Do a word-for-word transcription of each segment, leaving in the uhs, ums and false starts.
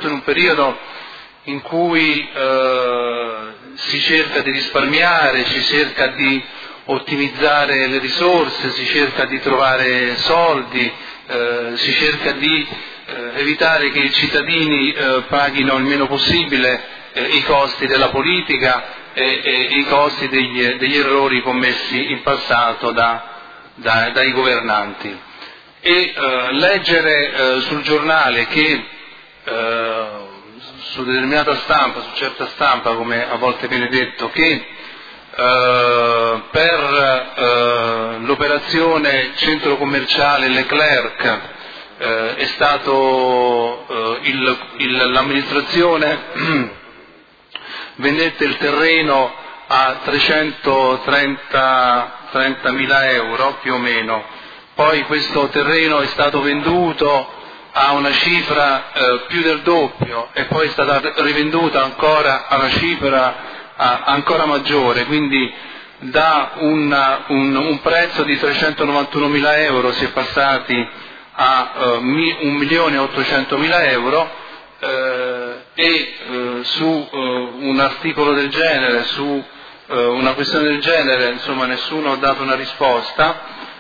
soprattutto in un periodo in cui eh, si cerca di risparmiare, si cerca di ottimizzare le risorse, si cerca di trovare soldi, eh, si cerca di eh, evitare che i cittadini eh, paghino il meno possibile eh, i costi della politica e, e i costi degli, degli errori commessi in passato da, da, dai governanti. E eh, leggere eh, sul giornale che eh, su determinata stampa, su certa stampa, come a volte viene detto, che Uh, per uh, l'operazione centro commerciale Leclerc uh, è stato uh, il, il, l'amministrazione vendette il terreno a trecentotrentamila euro più o meno, poi questo terreno è stato venduto a una cifra uh, più del doppio e poi è stata rivenduta ancora a una cifra ancora maggiore, quindi da una, un, un prezzo di trecentonovantunomila euro si è passati a uh, un milione e ottocentomila euro eh, e eh, su uh, un articolo del genere, su uh, una questione del genere, insomma nessuno ha dato una risposta,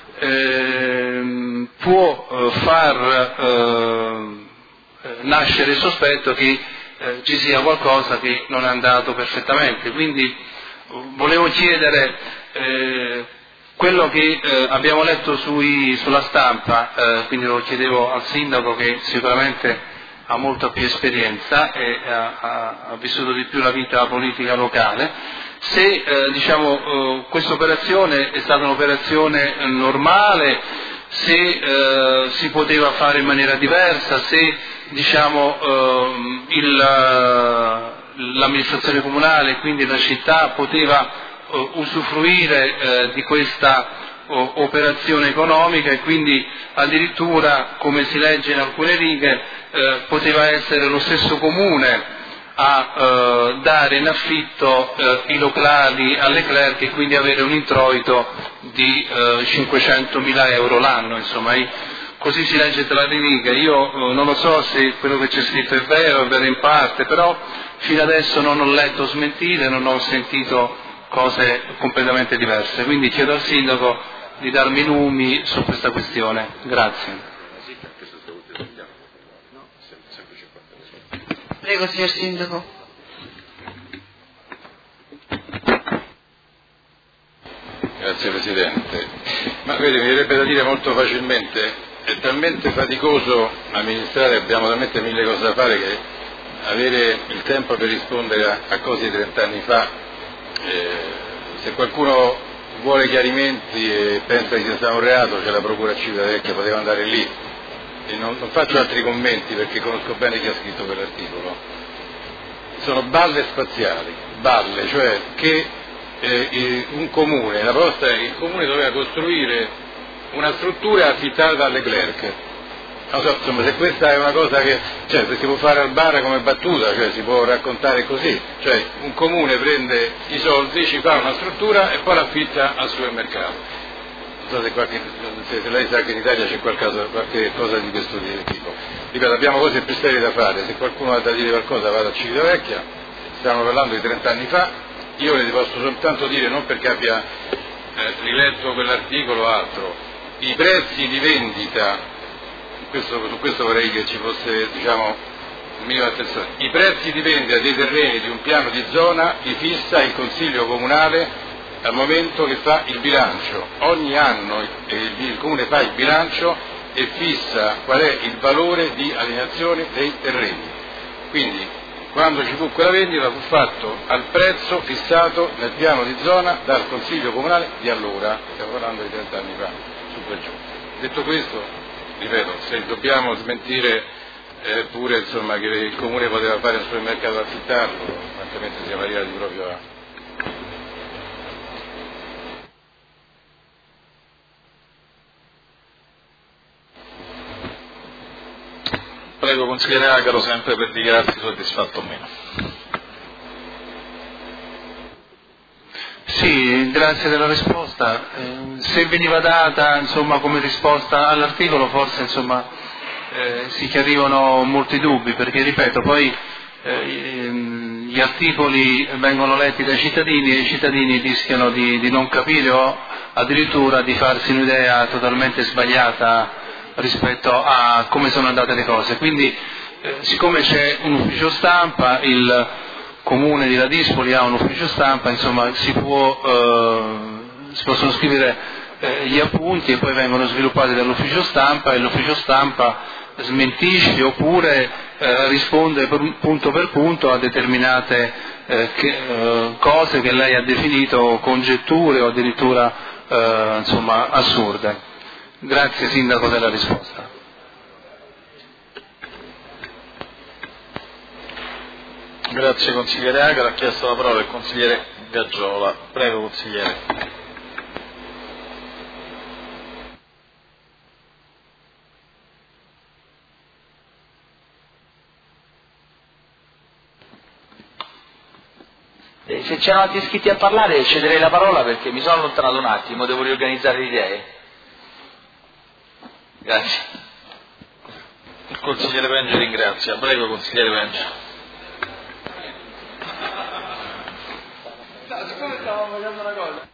eh, può uh, far uh, nascere il sospetto che Eh, ci sia qualcosa che non è andato perfettamente. Quindi volevo chiedere eh, quello che eh, abbiamo letto sui, sulla stampa, eh, quindi lo chiedevo al sindaco che sicuramente ha molta più esperienza e ha, ha, ha vissuto di più la vita politica locale, se eh, diciamo, eh, questa operazione è stata un'operazione normale, se eh, si poteva fare in maniera diversa, se diciamo, eh, il, l'amministrazione comunale, quindi la città, poteva eh, usufruire eh, di questa o, operazione economica e quindi addirittura, come si legge in alcune righe, eh, poteva essere lo stesso comune a eh, dare in affitto eh, i locali alle Leclerc e quindi avere un introito di eh, cinquecentomila euro l'anno, insomma. I, Così si legge tra le righe. Io eh, non lo so se quello che c'è scritto è vero, è vero in parte, però fino adesso non ho letto smentite, non ho sentito cose completamente diverse. Quindi chiedo al sindaco di darmi lumi su questa questione. Grazie. Prego, signor sindaco. Grazie Presidente. Ma vedi, mi verrebbe da dire molto facilmente, è talmente faticoso amministrare, abbiamo talmente mille cose da fare che avere il tempo per rispondere a, a cose di trent'anni fa, eh, se qualcuno vuole chiarimenti e pensa che sia stato un reato, c'è la Procura a Civitavecchia, poteva andare lì. E non, non faccio altri commenti perché conosco bene chi ha scritto quell'articolo. Sono balle spaziali, balle, cioè che eh, un comune, la proposta è che il comune doveva costruire una struttura affittata alle Leclerc. Non so, insomma, se questa è una cosa che, cioè, se si può fare al bar come battuta, cioè si può raccontare così, cioè un comune prende i soldi, ci fa una struttura e poi l'affitta al supermercato. Non so se, qualche, se, se lei sa che in Italia c'è qualcosa, qualche cosa di questo tipo. Ripeto, abbiamo cose più serie da fare, se qualcuno ha da dire qualcosa vada a Civitavecchia, stiamo parlando di trent'anni fa, io le posso soltanto dire, non perché abbia eh, riletto quell'articolo o altro, i prezzi di vendita, questo, su questo vorrei che ci fosse, diciamo, un minimo di attenzione, i prezzi di vendita dei terreni di un piano di zona li fissa il Consiglio Comunale al momento che fa il bilancio. Ogni anno il, il Comune fa il bilancio e fissa qual è il valore di alienazione dei terreni. Quindi, quando ci fu quella vendita fu fatto al prezzo fissato nel piano di zona dal Consiglio Comunale di allora, stiamo parlando di trent'anni fa. Detto questo, ripeto, se dobbiamo smentire eh, pure insomma, che il comune poteva fare un supermercato ad affittarlo, francamente siamo arrivati proprio a... Prego consigliere Agaro, sempre per dichiararsi soddisfatto o meno. Sì, grazie della risposta. Eh, se veniva data insomma, come risposta all'articolo, forse insomma, eh, si chiarivano molti dubbi, perché ripeto, poi eh, gli articoli vengono letti dai cittadini e i cittadini rischiano di, di non capire o addirittura di farsi un'idea totalmente sbagliata rispetto a come sono andate le cose. Quindi eh, siccome c'è un ufficio stampa, il comune di Ladispoli ha un ufficio stampa, insomma si, può, eh, si possono scrivere eh, gli appunti e poi vengono sviluppati dall'ufficio stampa e l'ufficio stampa smentisce oppure eh, risponde per, punto per punto a determinate eh, che, eh, cose che lei ha definito congetture o addirittura eh, insomma assurde. Grazie Sindaco della risposta. Grazie consigliere Agaro, ha chiesto la parola il consigliere Gaggiola. Prego consigliere. Eh, se c'erano altri iscritti a parlare cederei la parola perché mi sono allontanato un attimo, devo riorganizzare le idee. Grazie. Il consigliere Penge ringrazia. Prego consigliere Penge. No, siccome stavamo facendo una cosa.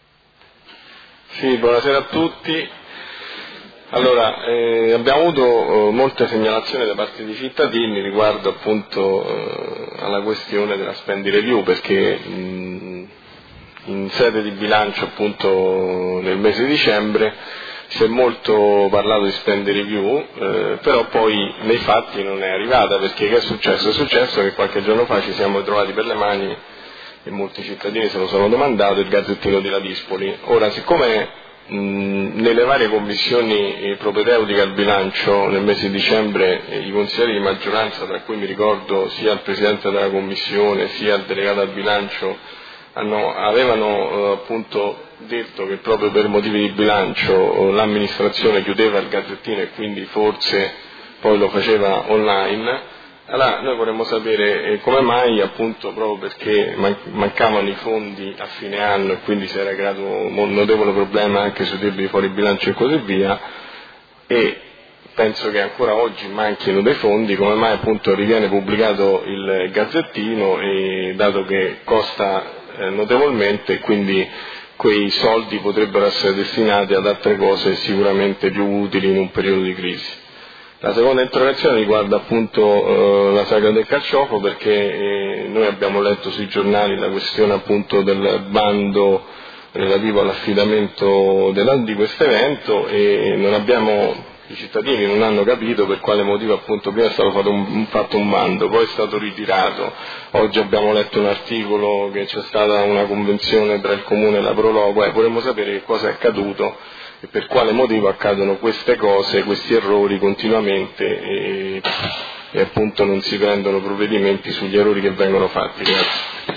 Sì, buonasera a tutti. Allora, eh, abbiamo avuto eh, molte segnalazioni da parte dei cittadini riguardo appunto eh, alla questione della spend review, perché mh, in sede di bilancio appunto nel mese di dicembre si è molto parlato di spend review, eh, però poi nei fatti non è arrivata, perché che è successo? È successo che qualche giorno fa ci siamo trovati per le mani, e molti cittadini se lo sono domandato, il Gazzettino di Ladispoli. Ora, siccome mh, nelle varie commissioni eh, propedeutiche al bilancio nel mese di dicembre eh, i consiglieri di maggioranza, tra cui mi ricordo sia il Presidente della Commissione sia il delegato al bilancio, hanno, avevano eh, appunto detto che proprio per motivi di bilancio l'amministrazione chiudeva il Gazzettino e quindi forse poi lo faceva online. Allora noi vorremmo sapere eh, come mai, appunto proprio perché man- mancavano i fondi a fine anno e quindi si era creato un notevole problema anche sui debiti fuori bilancio e così via, e penso che ancora oggi manchino dei fondi, come mai appunto riviene pubblicato il Gazzettino, e dato che costa eh, notevolmente, quindi quei soldi potrebbero essere destinati ad altre cose sicuramente più utili in un periodo di crisi. La seconda interrogazione riguarda appunto eh, la sagra del carciofo, perché eh, noi abbiamo letto sui giornali la questione appunto del bando relativo all'affidamento della, di questo evento, e non abbiamo, i cittadini non hanno capito per quale motivo appunto prima è stato fatto un, fatto un bando, poi è stato ritirato. Oggi abbiamo letto un articolo che c'è stata una convenzione tra il Comune e la Prologo, e vorremmo sapere che cosa è accaduto e per quale motivo accadono queste cose, questi errori continuamente, e, e appunto non si prendono provvedimenti sugli errori che vengono fatti. Grazie.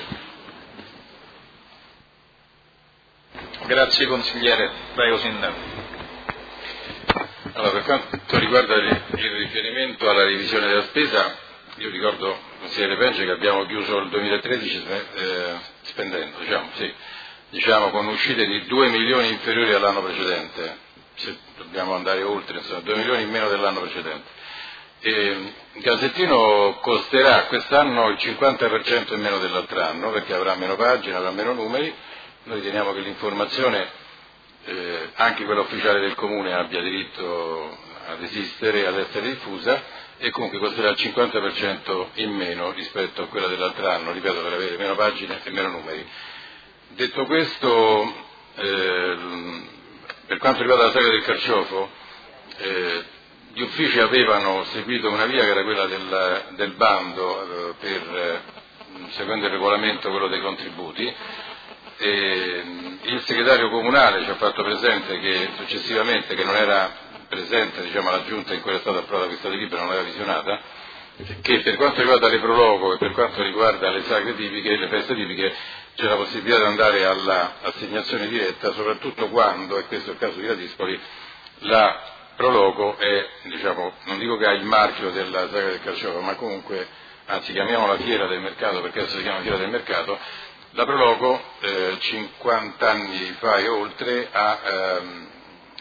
Grazie consigliere. Prego Sindaco. Allora, per quanto riguarda il riferimento alla revisione della spesa, io ricordo, consigliere Penge, che abbiamo chiuso il duemilatredici eh, spendendo, diciamo, sì, diciamo con uscite di due milioni inferiori all'anno precedente, se dobbiamo andare oltre, insomma, due milioni in meno dell'anno precedente. E il Gazzettino costerà quest'anno il cinquanta per cento in meno dell'altro anno, perché avrà meno pagine, avrà meno numeri. Noi riteniamo che l'informazione, eh, anche quella ufficiale del Comune, abbia diritto ad esistere e ad essere diffusa, e comunque costerà il cinquanta per cento in meno rispetto a quella dell'altro anno, ripeto, per avere meno pagine e meno numeri. Detto questo, eh, per quanto riguarda la sagra del carciofo, eh, gli uffici avevano seguito una via che era quella del, del bando, eh, per, eh, seguendo il regolamento, quello dei contributi. E il segretario comunale ci ha fatto presente che successivamente, che non era presente, diciamo, alla giunta in cui era stata approvata questa delibera, non l'aveva visionata, che per quanto riguarda le prologo e per quanto riguarda le sagre tipiche, le feste tipiche, c'è la possibilità di andare all'assegnazione diretta, soprattutto quando, e questo è il caso di Ladispoli, la prologo è, diciamo, non dico che ha il marchio della sagra del carciofo, ma comunque, anzi chiamiamola fiera del mercato, perché adesso si chiama fiera del mercato. La Prologo, eh, cinquanta anni fa e oltre, ha ehm,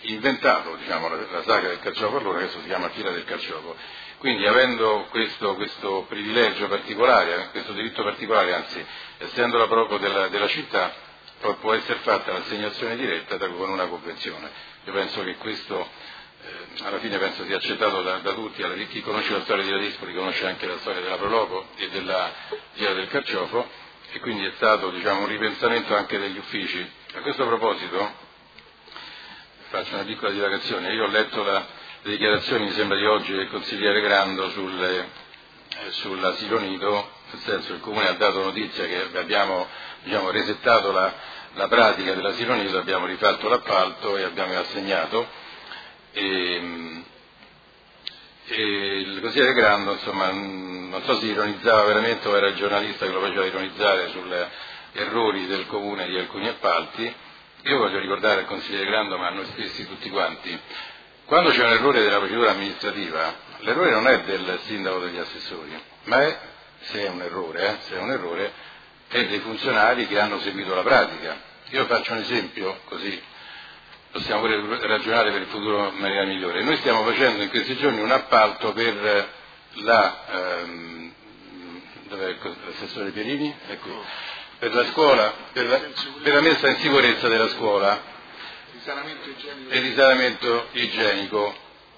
inventato, diciamo, la, la saga del carciofo, allora adesso si chiama Fiera del Carciofo. Quindi avendo questo, questo privilegio particolare, questo diritto particolare, anzi essendola proprio della, della città, poi può essere fatta l'assegnazione diretta da, con una convenzione. Io penso che questo eh, alla fine penso sia accettato da, da tutti, alla, chi conosce la storia di Ladispoli conosce anche la storia della Proloco e della Fiera del Carciofo, e quindi è stato, diciamo, un ripensamento anche degli uffici. A questo proposito faccio una piccola divagazione. Io ho letto la le dichiarazioni, mi sembra di oggi, del consigliere Grando sulle, eh, sull'asilo nido, nel senso che il Comune ha dato notizia che abbiamo, diciamo, resettato la, la pratica dell'asilo nido, abbiamo rifatto l'appalto e abbiamo assegnato, e, e il consigliere Grando, insomma, non so se ironizzava veramente o era il giornalista che lo faceva ironizzare sugli errori del Comune di alcuni appalti. Io voglio ricordare al consigliere Grando, ma a noi stessi tutti quanti, quando c'è un errore della procedura amministrativa, l'errore non è del sindaco o degli assessori, ma è, se è un errore, eh, se è un errore, è dei funzionari che hanno seguito la pratica. Io faccio un esempio, così possiamo pure ragionare per il futuro in maniera migliore. Noi stiamo facendo in questi giorni un appalto per la, ehm, dov'è l'assessore Pierini? È qui. Per la scuola, per la, per la messa in sicurezza della scuola. E risanamento igienico.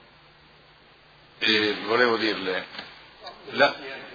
E volevo dirle, la...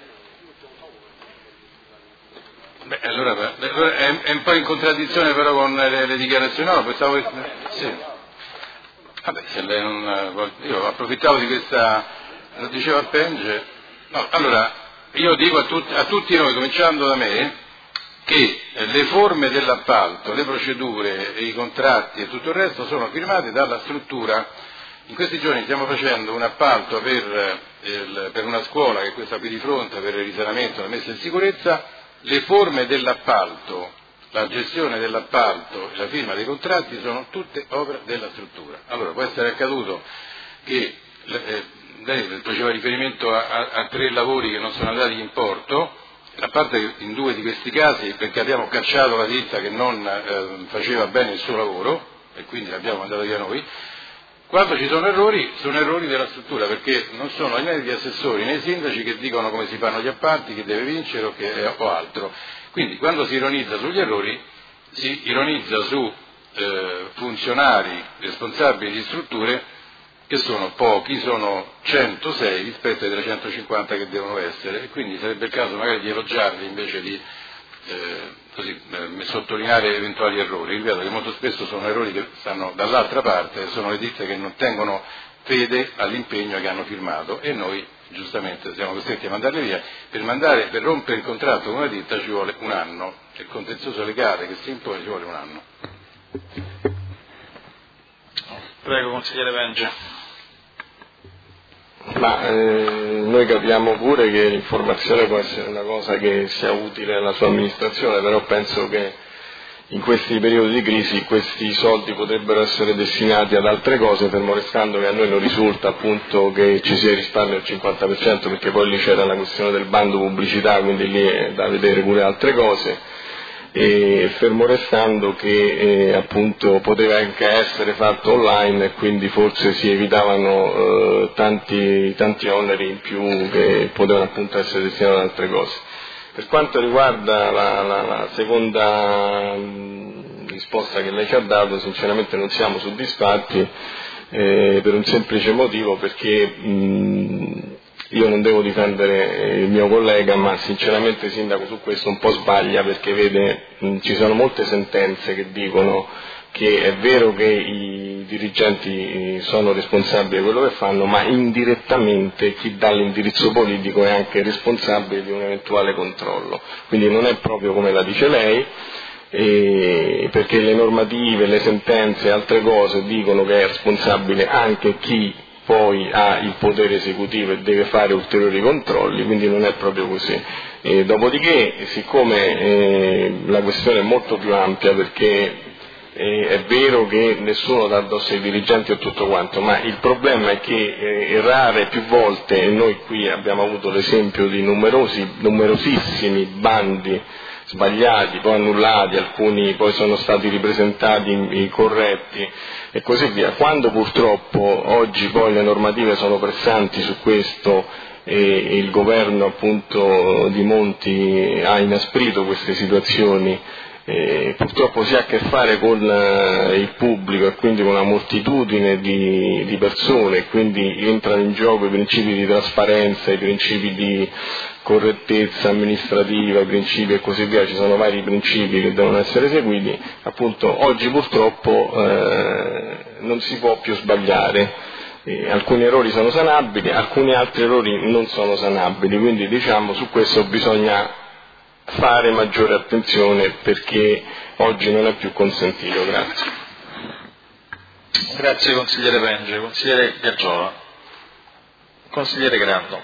Beh, allora, è, è un po' in contraddizione però con le, le dichiarazioni, no, pensavo... Sì. Vabbè, se lei non... Io approfittavo di questa... Lo diceva Penge. No, allora, io dico a tutti, a tutti noi, cominciando da me, che le forme dell'appalto, le procedure, i contratti e tutto il resto sono firmate dalla struttura. In questi giorni stiamo facendo un appalto per, il, per una scuola, che è questa qui di fronte, per il risanamento e la messa in sicurezza. Le forme dell'appalto, la gestione dell'appalto e la firma dei contratti sono tutte opera della struttura. Allora può essere accaduto che eh, lei faceva riferimento a, a, a tre lavori che non sono andati in porto, a parte che in due di questi casi perché abbiamo cacciato la ditta che non eh, faceva bene il suo lavoro e quindi l'abbiamo mandato via noi. Quando ci sono errori, sono errori della struttura, perché non sono né gli assessori né i sindaci che dicono come si fanno gli appalti, chi deve vincere o, che, o altro. Quindi quando si ironizza sugli errori si ironizza su eh, funzionari responsabili di strutture che sono pochi, sono centosei rispetto ai trecentocinquanta che devono essere, e quindi sarebbe il caso magari di elogiarli invece di eh, così, eh, sottolineare eventuali errori. Ripeto che molto spesso sono errori che stanno dall'altra parte, sono le ditte che non tengono fede all'impegno che hanno firmato e noi giustamente siamo costretti a mandarle via. Per, mandare, per rompere il contratto con una ditta ci vuole un anno, il contenzioso legale che si impone ci vuole un anno. Prego, consigliere Penge. Ma eh, noi capiamo pure che l'informazione può essere una cosa che sia utile alla sua amministrazione, però penso che in questi periodi di crisi questi soldi potrebbero essere destinati ad altre cose, fermo restando che a noi non risulta appunto che ci sia risparmio al cinquanta per cento, perché poi lì c'era la questione del bando pubblicità, quindi lì è da vedere pure altre cose. E fermo restando che eh, appunto poteva anche essere fatto online e quindi forse si evitavano eh, tanti, tanti oneri in più che potevano appunto essere destinati ad altre cose. Per quanto riguarda la, la, la seconda mh, risposta che lei ci ha dato, sinceramente non siamo soddisfatti eh, per un semplice motivo, perché mh, io non devo difendere il mio collega, ma sinceramente il sindaco su questo un po' sbaglia, perché vede, mh, ci sono molte sentenze che dicono che è vero che i dirigenti sono responsabili di quello che fanno, ma indirettamente chi dà l'indirizzo politico è anche responsabile di un eventuale controllo. Quindi non è proprio come la dice lei, e perché le normative, le sentenze e altre cose dicono che è responsabile anche chi poi ha il potere esecutivo e deve fare ulteriori controlli, quindi non è proprio così. E dopodiché, siccome eh, la questione è molto più ampia, perché eh, è vero che nessuno dà addosso ai dirigenti e tutto quanto, ma il problema è che eh, errare più volte, e noi qui abbiamo avuto l'esempio di numerosi, numerosissimi bandi sbagliati, poi annullati, alcuni poi sono stati ripresentati corretti e così via. Quando purtroppo oggi poi le normative sono pressanti su questo e il governo appunto di Monti ha inasprito queste situazioni, Eh, purtroppo si ha a che fare con eh, il pubblico e quindi con una moltitudine di, di persone, e quindi entrano in gioco i principi di trasparenza, i principi di correttezza amministrativa, i principi e così via, ci sono vari principi che devono essere seguiti. Appunto oggi purtroppo eh, non si può più sbagliare, eh, alcuni errori sono sanabili, alcuni altri errori non sono sanabili, quindi diciamo su questo bisogna fare maggiore attenzione perché oggi non è più consentito. Grazie. Grazie consigliere Penge. Consigliere Gaggiola. Consigliere Grando.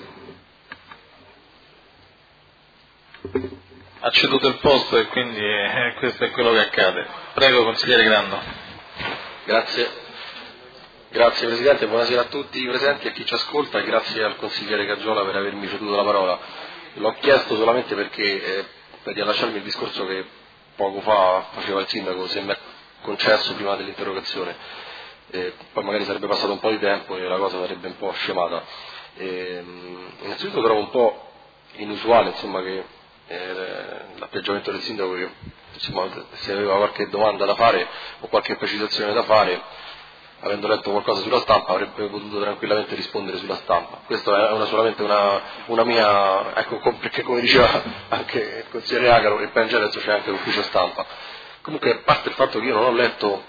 Ha ceduto il posto e quindi eh, questo è quello che accade. Prego consigliere Grando. Grazie. Grazie Presidente, buonasera a tutti i presenti e a chi ci ascolta e grazie al consigliere Gaggiola per avermi ceduto la parola. L'ho chiesto solamente perché, eh, per riallacciarmi il discorso che poco fa faceva il Sindaco, se mi è concesso prima dell'interrogazione, eh, poi magari sarebbe passato un po' di tempo e la cosa sarebbe un po' scemata. Eh, innanzitutto trovo un po' inusuale insomma, che eh, l'atteggiamento del Sindaco, che insomma, se aveva qualche domanda da fare o qualche precisazione da fare, avendo letto qualcosa sulla stampa avrebbe potuto tranquillamente rispondere sulla stampa. Questa è una, solamente una, una mia, ecco, perché come diceva anche il consigliere Agaro, il Penge adesso c'è anche l'ufficio stampa. Comunque, a parte il fatto che io non ho letto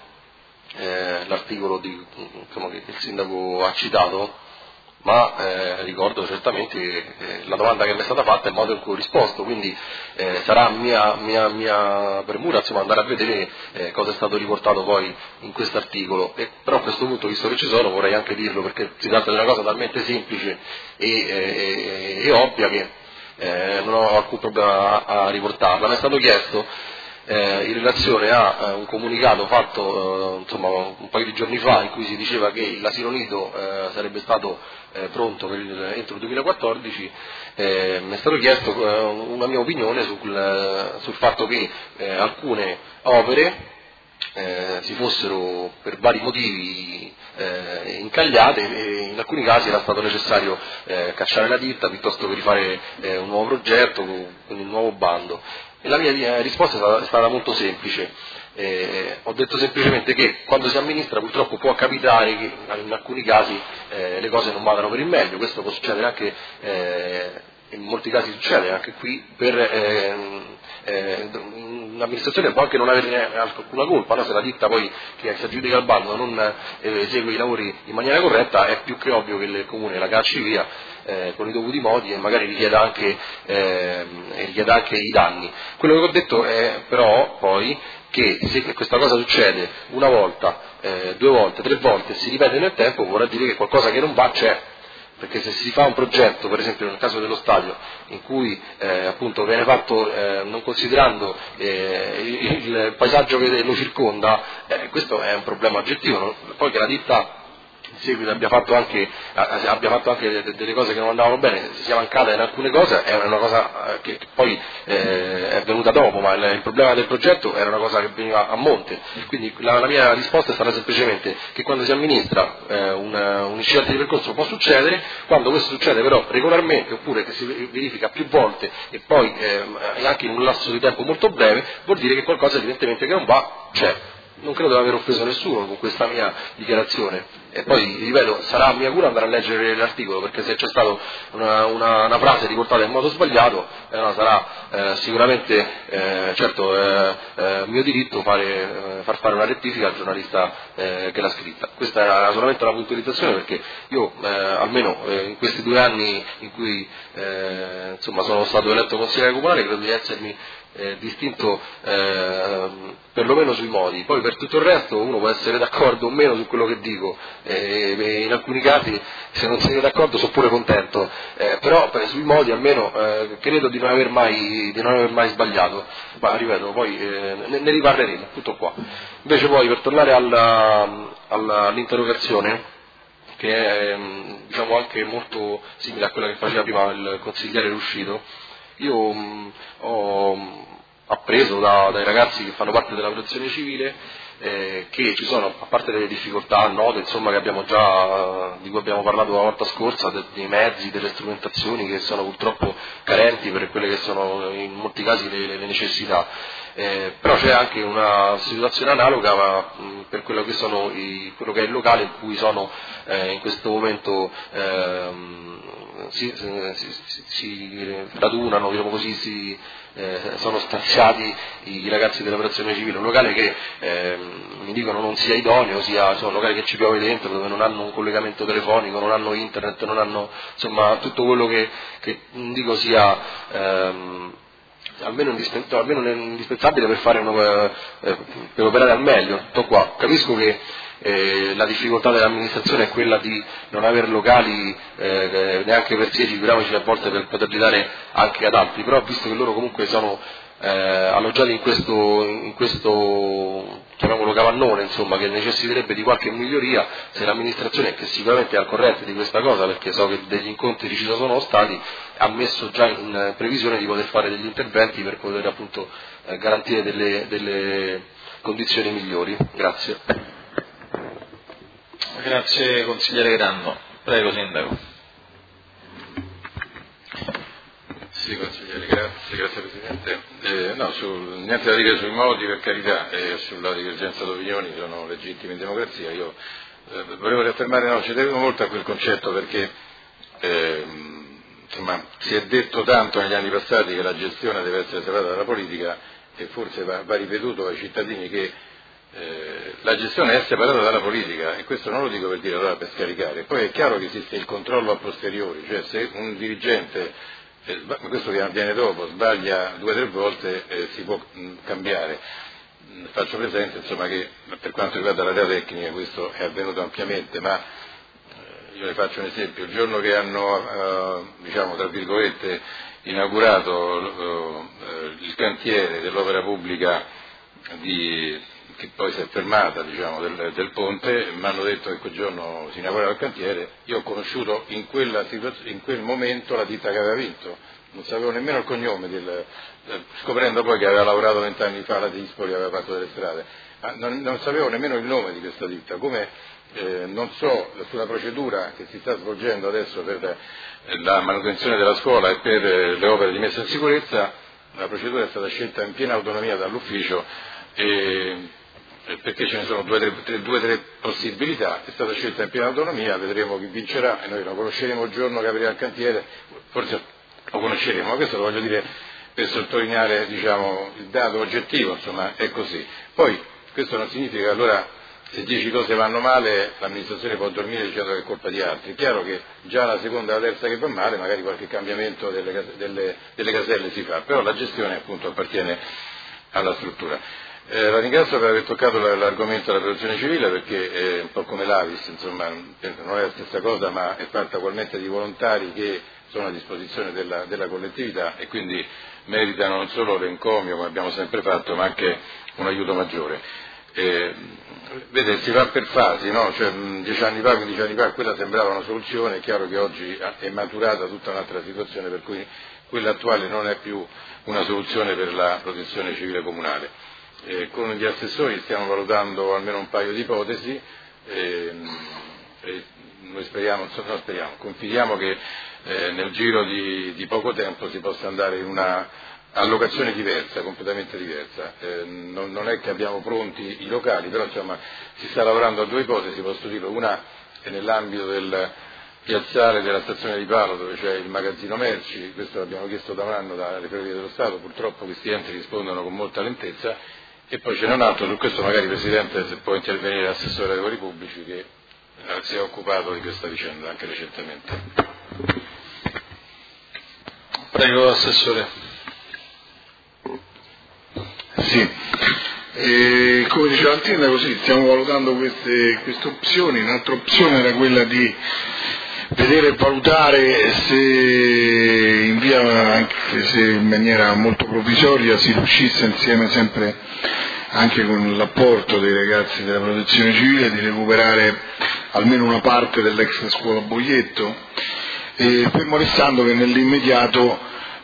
eh, l'articolo di, insomma, che il sindaco ha citato, ma eh, ricordo certamente che eh, la domanda che mi è stata fatta è il modo in cui ho risposto, quindi eh, sarà mia, mia, mia premura insomma, andare a vedere eh, cosa è stato riportato poi in questo articolo, e, però a questo punto, visto che ci sono, vorrei anche dirlo perché si tratta di una cosa talmente semplice e, e, e ovvia che eh, non ho alcun problema a, a riportarla. Mi è stato chiesto Eh, in relazione a eh, un comunicato fatto eh, insomma, un paio di giorni fa, in cui si diceva che l'asilo nido eh, sarebbe stato eh, pronto per il, entro il duemilaquattordici, eh, mi è stato chiesto eh, una mia opinione sul, sul fatto che eh, alcune opere eh, si fossero per vari motivi eh, incagliate e in alcuni casi era stato necessario eh, cacciare la ditta piuttosto che rifare eh, un nuovo progetto, quindi un nuovo bando. E la mia risposta è stata, è stata molto semplice. Eh, ho detto semplicemente che quando si amministra purtroppo può capitare che in alcuni casi eh, le cose non vadano per il meglio. Questo può succedere anche, eh, in molti casi succede anche qui, per eh, eh, un'amministrazione può anche non avere alcuna colpa, no? Se la ditta poi che si aggiudica il bando non eh, esegue i lavori in maniera corretta, è più che ovvio che il comune la cacci via eh, con i dovuti modi e magari richieda anche, eh, richieda anche i danni. Quello che ho detto è però poi che se questa cosa succede una volta, eh, due volte, tre volte e si ripete nel tempo, vorrà dire che qualcosa che non va c'è. Perché se si fa un progetto, per esempio nel caso dello stadio, in cui eh, appunto viene fatto eh, non considerando eh, il, il paesaggio che lo circonda, eh, questo è un problema oggettivo, no? Poi che la ditta in seguito abbia fatto anche, abbia fatto anche delle cose che non andavano bene, sia mancata in alcune cose, è una cosa che poi eh, è venuta dopo, ma il, il problema del progetto era una cosa che veniva a monte. Quindi la, la mia risposta è stata semplicemente che quando si amministra eh, un, un incidente di percorso può succedere, quando questo succede però regolarmente oppure che si verifica più volte e poi eh, anche in un lasso di tempo molto breve, vuol dire che qualcosa evidentemente che non va c'è. Non credo di aver offeso nessuno con questa mia dichiarazione. E poi, ripeto, sarà mia cura andare a leggere l'articolo, perché se c'è stata una, una, una frase riportata in modo sbagliato, eh, no, sarà eh, sicuramente, eh, certo, eh, eh, mio diritto fare, eh, far fare una rettifica al giornalista eh, che l'ha scritta. Questa era solamente una puntualizzazione, perché io, eh, almeno eh, in questi due anni in cui eh, insomma, sono stato eletto consigliere comunale, credo di essermi Eh, distinto eh, perlomeno sui modi. Poi per tutto il resto uno può essere d'accordo o meno su quello che dico, eh, e in alcuni casi se non siete d'accordo sono pure contento, eh, però per, sui modi almeno eh, credo di non aver mai, di non aver mai sbagliato, ma ripeto poi eh, ne, ne riparleremo, tutto qua. Invece poi per tornare alla, alla, all'interrogazione, che è diciamo anche molto simile a quella che faceva prima il consigliere Ruscito, Io mh, ho appreso da, dai ragazzi che fanno parte della protezione civile eh, che ci sono, a parte delle difficoltà note, insomma, che abbiamo già, di cui abbiamo parlato la volta scorsa, de, dei mezzi, delle strumentazioni che sono purtroppo carenti per quelle che sono in molti casi le, le necessità. Eh, però c'è anche una situazione analoga ma, mh, per quello che, sono i, quello che è il locale in cui sono eh, in questo momento ehm, si, si, si, si radunano, diciamo così, si, eh, sono stanziati i, i ragazzi dell'operazione civile, un locale che ehm, mi dicono non sia idoneo, sia insomma, un locale che ci piove dentro, dove non hanno un collegamento telefonico, non hanno internet, non hanno insomma tutto quello che, che dico sia ehm, almeno, indispens- almeno indispensabile per, fare una, eh, per operare al meglio. Tutto qua. Capisco che eh, la difficoltà dell'amministrazione è quella di non avere locali eh, neanche per sé, figuriamoci a volte per poterli dare anche ad altri, però visto che loro comunque sono eh, alloggiati in questo, in questo chiamiamolo capannone, insomma, che necessiterebbe di qualche miglioria, se l'amministrazione, che sicuramente è al corrente di questa cosa perché so che degli incontri ci sono stati, ha messo già in previsione di poter fare degli interventi per poter appunto eh, garantire delle, delle condizioni migliori. Grazie. Grazie consigliere Grando. Prego Sindaco. Sì, consigliere, grazie, grazie Presidente. Eh, no, sul, niente da dire sui modi, per carità, e eh, sulla divergenza d'opinioni sono legittime in democrazia. Io eh, volevo riaffermare, no, ci tenevo molto a quel concetto perché eh, insomma, si è detto tanto negli anni passati che la gestione deve essere separata dalla politica e forse va, va ripetuto ai cittadini che eh, la gestione è separata dalla politica, e questo non lo dico per dire allora per scaricare. Poi è chiaro che esiste il controllo a posteriori, cioè se un dirigente, eh, questo che avviene dopo, sbaglia due o tre volte eh, si può mh, cambiare. Mh, faccio presente insomma, che per quanto riguarda l'area tecnica questo è avvenuto ampiamente, ma io le faccio un esempio: il giorno che hanno, eh, diciamo, tra virgolette, inaugurato eh, il cantiere dell'opera pubblica di, che poi si è fermata, diciamo, del, del ponte, mi hanno detto che quel giorno si inaugurava il cantiere, io ho conosciuto in, quella situazio- in quel momento la ditta che aveva vinto, non sapevo nemmeno il cognome, del, scoprendo poi che aveva lavorato vent'anni fa alla Dispoli, aveva fatto delle strade, ma non, non sapevo nemmeno il nome di questa ditta, come Eh, non so sulla procedura che si sta svolgendo adesso per eh, la manutenzione della scuola e per eh, le opere di messa in sicurezza. La procedura è stata scelta in piena autonomia dall'ufficio e, eh, perché ce ne sono due o tre, tre, due, tre possibilità, è stata scelta in piena autonomia, vedremo chi vincerà e noi lo conosceremo il giorno che aprirà il cantiere, forse lo conosceremo, ma questo lo voglio dire per sottolineare, diciamo, il dato oggettivo, insomma è così. Poi questo non significa che allora se dieci cose vanno male l'amministrazione può dormire dicendo che è colpa di altri. È chiaro che già la seconda e la terza che va male magari qualche cambiamento delle, delle, delle caselle si fa, però la gestione appunto appartiene alla struttura. Eh, la ringrazio per aver toccato l'argomento della protezione civile perché è un po' come l'Avis, insomma non è la stessa cosa ma è fatta ugualmente di volontari che sono a disposizione della, della collettività e quindi meritano non solo l'encomio come abbiamo sempre fatto ma anche un aiuto maggiore. Eh, vede, si va per fasi, no? Cioè, dieci anni fa, quindici anni fa quella sembrava una soluzione, è chiaro che oggi è maturata tutta un'altra situazione per cui quella attuale non è più una soluzione per la protezione civile comunale. Eh, con gli assessori stiamo valutando almeno un paio di ipotesi eh, e noi speriamo, non speriamo, confidiamo che eh, nel giro di, di poco tempo si possa andare in una allocazione diversa, completamente diversa. Eh, non, non è che abbiamo pronti i locali, però insomma si sta lavorando a due ipotesi, posso dirlo, una è nell'ambito del piazzale della stazione di Palo dove c'è il magazzino merci, questo l'abbiamo chiesto da un anno dalle Ferrovie dello Stato, purtroppo questi enti rispondono con molta lentezza, e poi ce n'è un altro, su questo magari Presidente se può intervenire l'assessore ai lavori pubblici che eh, si è occupato di questa vicenda anche recentemente. Prego Assessore. Sì, e come diceva il Sindaco, sì, stiamo valutando queste, queste opzioni. Un'altra opzione era quella di vedere e valutare se in via, anche se in maniera molto provvisoria, si riuscisse insieme sempre anche con l'apporto dei ragazzi della protezione civile di recuperare almeno una parte dell'ex scuola Boietto, e fermo restando che nell'immediato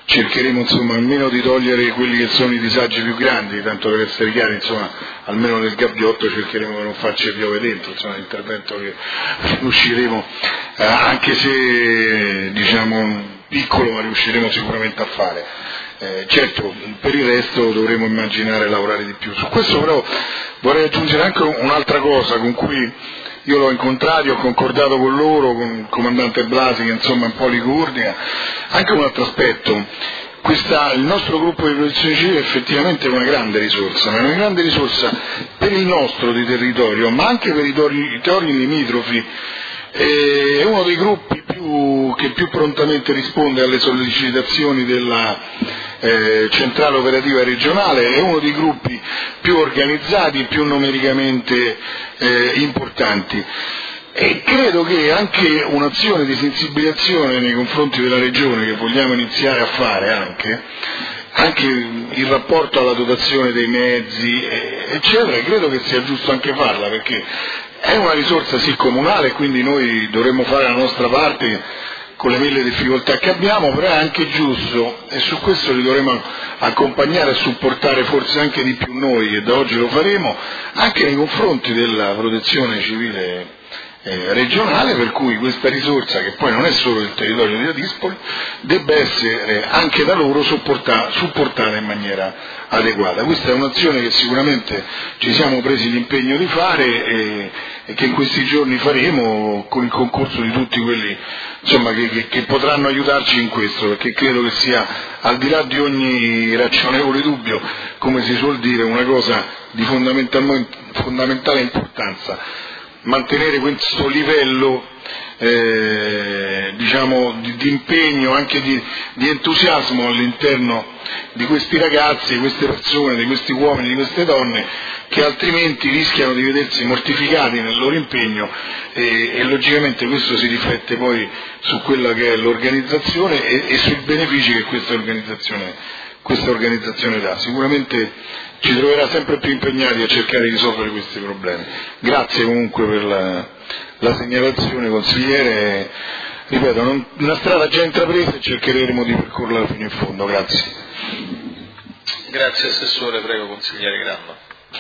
cercheremo insomma almeno di togliere quelli che sono i disagi più grandi, tanto per essere chiari, insomma, almeno nel gabbiotto cercheremo di non farci piove dentro, insomma, l'intervento che riusciremo, eh, anche se diciamo piccolo, ma riusciremo sicuramente a fare. Eh, certo, per il resto dovremo immaginare lavorare di più. Su questo però vorrei aggiungere anche un'altra cosa con cui io l'ho incontrato, ho concordato con loro, con il comandante Blasi, che insomma è un po' li coordina, anche un altro aspetto. Questa, il nostro gruppo di protezione civile effettivamente è una grande risorsa, ma è una grande risorsa per il nostro di territorio, ma anche per i territori limitrofi. È uno dei gruppi più, che più prontamente risponde alle sollecitazioni della eh, centrale operativa regionale, è uno dei gruppi più organizzati, più numericamente eh, importanti. E credo che anche un'azione di sensibilizzazione nei confronti della regione, che vogliamo iniziare a fare anche, anche il rapporto alla dotazione dei mezzi, eccetera, credo che sia giusto anche farla, perché è una risorsa sì comunale, quindi noi dovremmo fare la nostra parte con le mille difficoltà che abbiamo, però è anche giusto, e su questo li dovremo accompagnare e supportare forse anche di più noi, e da oggi lo faremo, anche nei confronti della protezione civile Eh, regionale, per cui questa risorsa, che poi non è solo il territorio di Ladispoli, debba essere anche da loro supportata, supportata in maniera adeguata. Questa è un'azione che sicuramente ci siamo presi l'impegno di fare e, e che in questi giorni faremo con il concorso di tutti quelli insomma, che, che, che potranno aiutarci in questo, perché credo che sia, al di là di ogni ragionevole dubbio, come si suol dire, una cosa di fondamentale importanza mantenere questo livello eh, diciamo di, di impegno, anche di, di entusiasmo all'interno di questi ragazzi, di queste persone, di questi uomini, di queste donne, che altrimenti rischiano di vedersi mortificati nel loro impegno e, e logicamente questo si riflette poi su quella che è l'organizzazione e, e sui benefici che questa organizzazione, questa organizzazione dà. Sicuramente ci troverà sempre più impegnati a cercare di risolvere questi problemi. Grazie comunque per la, la segnalazione, consigliere. Ripeto, non, una strada già intrapresa e cercheremo di percorrerla fino in fondo. Grazie. Grazie Assessore, prego consigliere Grando.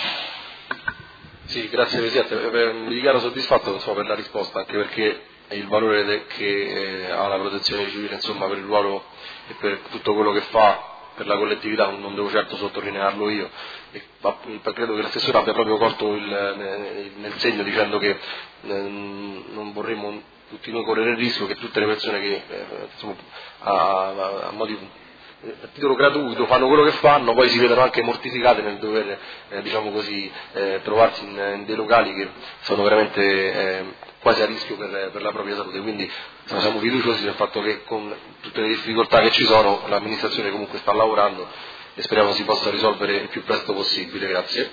Sì, grazie Presidente. Mi dichiaro soddisfatto insomma, per la risposta, anche perché il valore de, che eh, ha la protezione civile, insomma, per il ruolo e per tutto quello che fa per la collettività non devo certo sottolinearlo io, e, ma, credo che l'assessore abbia proprio colto il, nel, nel segno, dicendo che eh, non vorremmo tutti noi correre il rischio che tutte le persone che eh, insomma, a, a, a modi, a titolo gratuito fanno quello che fanno, poi si vedono anche mortificate nel dover eh, diciamo così, eh, trovarsi in, in dei locali che sono veramente eh, quasi a rischio per, per la propria salute. Quindi insomma, siamo fiduciosi del fatto che con tutte le difficoltà che ci sono l'amministrazione comunque sta lavorando e speriamo si possa risolvere il più presto possibile. Grazie.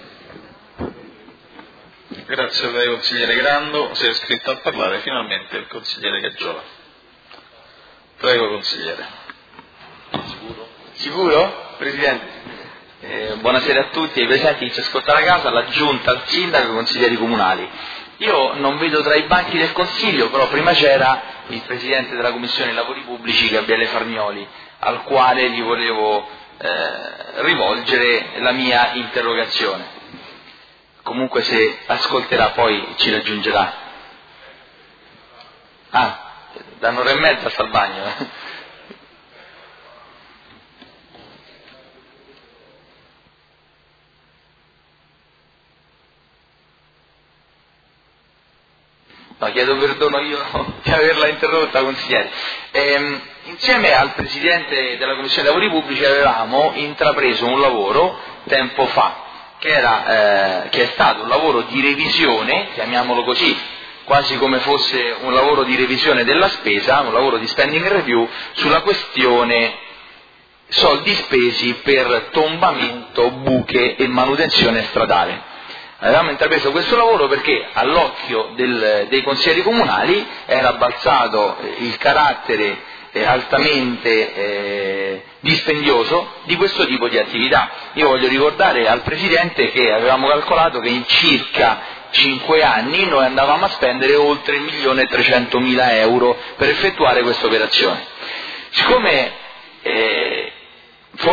Grazie a lei consigliere Grando. Si è iscritto a parlare finalmente il consigliere Gaggiola. Prego consigliere. Sicuro? Sicuro? Presidente. Eh, buonasera a tutti, ai presenti, chi ci ascolta da casa, la giunta, il sindaco e i consiglieri comunali. Io non vedo tra i banchi del Consiglio, però prima c'era il Presidente della Commissione Lavori Pubblici, Gabriele Farnioli, al quale gli volevo eh, rivolgere la mia interrogazione. Comunque se ascolterà poi ci raggiungerà. Ah, da un'ora e mezza sta al bagno. No, chiedo perdono io di averla interrotta, consigliere. Ehm, insieme al Presidente della Commissione Lavori Pubblici avevamo intrapreso un lavoro tempo fa, che, era, eh, che è stato un lavoro di revisione, chiamiamolo così, quasi come fosse un lavoro di revisione della spesa, un lavoro di spending review, sulla questione soldi spesi per tombamento, buche e manutenzione stradale. Avevamo intrapreso questo lavoro perché all'occhio del, dei consiglieri comunali era balzato il carattere eh, altamente eh, dispendioso di questo tipo di attività. Io voglio ricordare al Presidente che avevamo calcolato che in circa cinque anni noi andavamo a spendere oltre un milione e trecentomila euro per effettuare questa operazione. Siccome eh,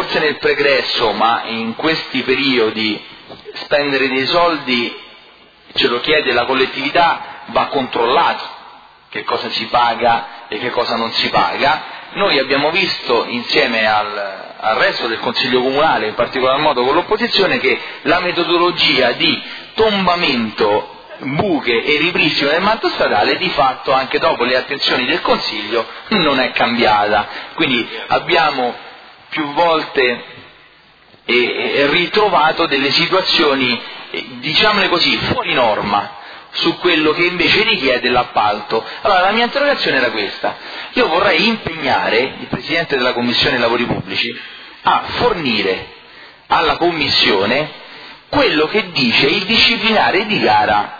forse nel pregresso, ma in questi periodi spendere dei soldi, ce lo chiede la collettività, va controllato che cosa si paga e che cosa non si paga. Noi abbiamo visto insieme al, al resto del Consiglio Comunale, in particolar modo con l'opposizione, che la metodologia di tombamento, buche e ripristino del manto stradale di fatto anche dopo le attenzioni del Consiglio non è cambiata. Quindi abbiamo più volte eh, eh, ritrovato delle situazioni, eh, diciamole così, fuori norma su quello che invece richiede l'appalto. Allora la mia interrogazione era questa: io vorrei impegnare il Presidente della Commissione Lavori Pubblici a fornire alla Commissione quello che dice il disciplinare di gara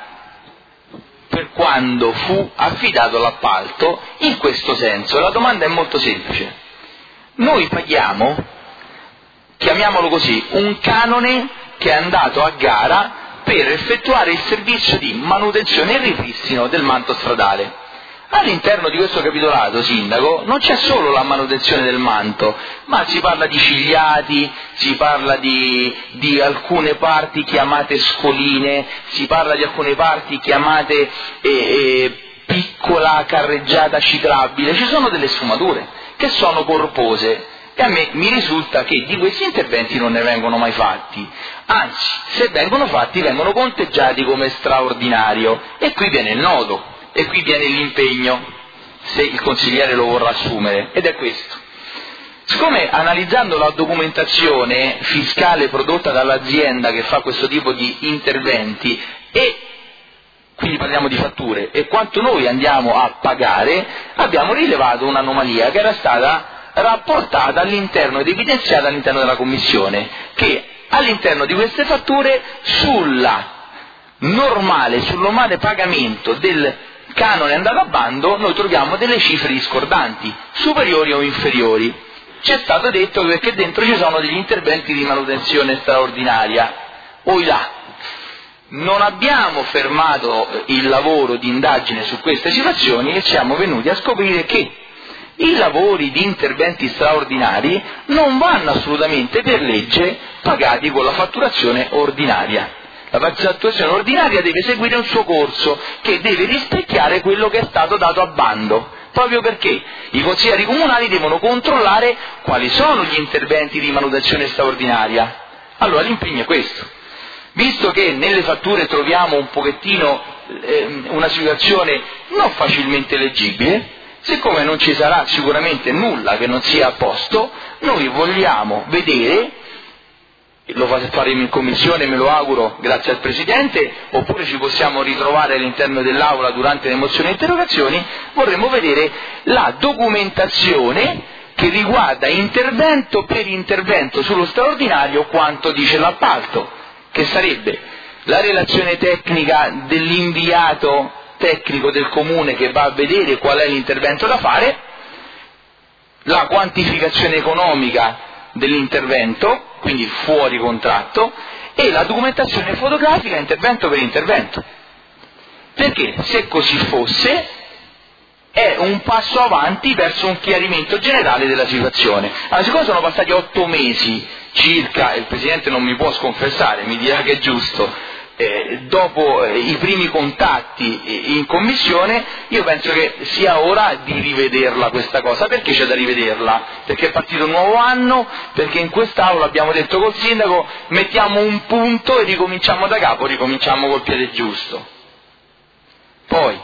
per quando fu affidato l'appalto in questo senso. La domanda è molto semplice: noi paghiamo, chiamiamolo così, un canone che è andato a gara per effettuare il servizio di manutenzione e ripristino del manto stradale. All'interno di questo capitolato, Sindaco, non c'è solo la manutenzione del manto, ma si parla di cigliati, si parla di, di alcune parti chiamate scoline, si parla di alcune parti chiamate eh, eh, piccola carreggiata ciclabile. Ci sono delle sfumature che sono corpose e a me mi risulta che di questi interventi non ne vengono mai fatti. Anzi, se vengono fatti vengono conteggiati come straordinario, e qui viene il nodo, e qui viene l'impegno, se il consigliere lo vorrà assumere, ed è questo. Siccome analizzando la documentazione fiscale prodotta dall'azienda che fa questo tipo di interventi, e quindi parliamo di fatture, e quanto noi andiamo a pagare, abbiamo rilevato un'anomalia che era stata rapportata all'interno ed evidenziata all'interno della Commissione, che all'interno di queste fatture sulla normale, sul normale pagamento del canone andato a bando noi troviamo delle cifre discordanti, superiori o inferiori. Ci è stato detto che dentro ci sono degli interventi di manutenzione straordinaria. Oilà, non abbiamo fermato il lavoro di indagine su queste situazioni e siamo venuti a scoprire che i lavori di interventi straordinari non vanno assolutamente per legge pagati con la fatturazione ordinaria. La fatturazione ordinaria deve seguire un suo corso che deve rispecchiare quello che è stato dato a bando, proprio perché i consiglieri comunali devono controllare quali sono gli interventi di manutenzione straordinaria. Allora l'impegno è questo. Visto che nelle fatture troviamo un pochettino eh, una situazione non facilmente leggibile, siccome non ci sarà sicuramente nulla che non sia a posto, noi vogliamo vedere, lo faremo in commissione, me lo auguro, grazie al Presidente, oppure ci possiamo ritrovare all'interno dell'Aula durante le mozioni e interrogazioni, vorremmo vedere la documentazione che riguarda intervento per intervento sullo straordinario quanto dice l'appalto, che sarebbe la relazione tecnica dell'inviato tecnico del comune che va a vedere qual è l'intervento da fare, la quantificazione economica dell'intervento, quindi fuori contratto, e la documentazione fotografica intervento per intervento. Perché se così fosse è un passo avanti verso un chiarimento generale della situazione. Allora, siccome sono passati otto mesi circa, e il Presidente non mi può sconfessare, mi dirà che è giusto, Eh, dopo eh, i primi contatti eh, in commissione, io penso che sia ora di rivederla questa cosa. Perché c'è da rivederla? Perché è partito un nuovo anno, perché in quest'Aula abbiamo detto col Sindaco mettiamo un punto e ricominciamo da capo, ricominciamo col piede giusto. Poi,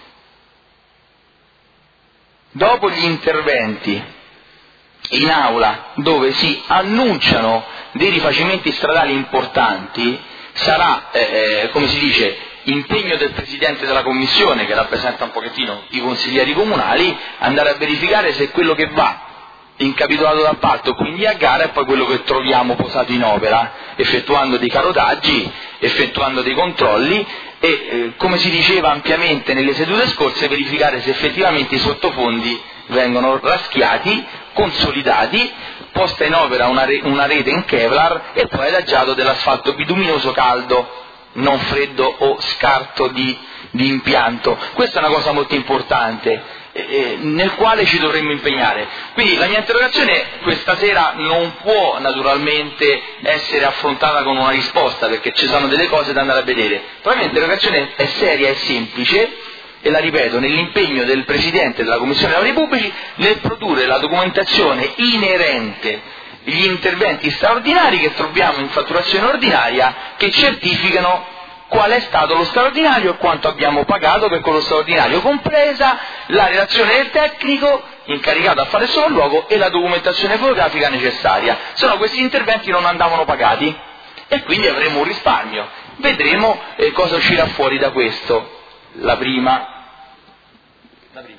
dopo gli interventi in Aula dove si annunciano dei rifacimenti stradali importanti, sarà, eh, come si dice, impegno del Presidente della Commissione, che rappresenta un pochettino i consiglieri comunali, andare a verificare se quello che va in capitolato d'appalto, quindi a gara, è poi quello che troviamo posato in opera, effettuando dei carotaggi, effettuando dei controlli e, eh, come si diceva ampiamente nelle sedute scorse, verificare se effettivamente i sottofondi vengono raschiati, consolidati, posta in opera una, re- una rete in Kevlar e poi adagiato dell'asfalto bituminoso caldo, non freddo o scarto di, di impianto. Questa è una cosa molto importante eh, nel quale ci dovremmo impegnare. Quindi la mia interrogazione questa sera non può naturalmente essere affrontata con una risposta, perché ci sono delle cose da andare a vedere, però la mia interrogazione è seria e semplice, e la ripeto, nell'impegno del Presidente della Commissione dei Lavori Pubblici nel produrre la documentazione inerente gli interventi straordinari che troviamo in fatturazione ordinaria, che certificano qual è stato lo straordinario e quanto abbiamo pagato per quello straordinario, compresa la relazione del tecnico incaricato a fare il sopralluogo e la documentazione fotografica necessaria. Se no questi interventi non andavano pagati e quindi avremo un risparmio. Vedremo eh, cosa uscirà fuori da questo. La prima. La prima.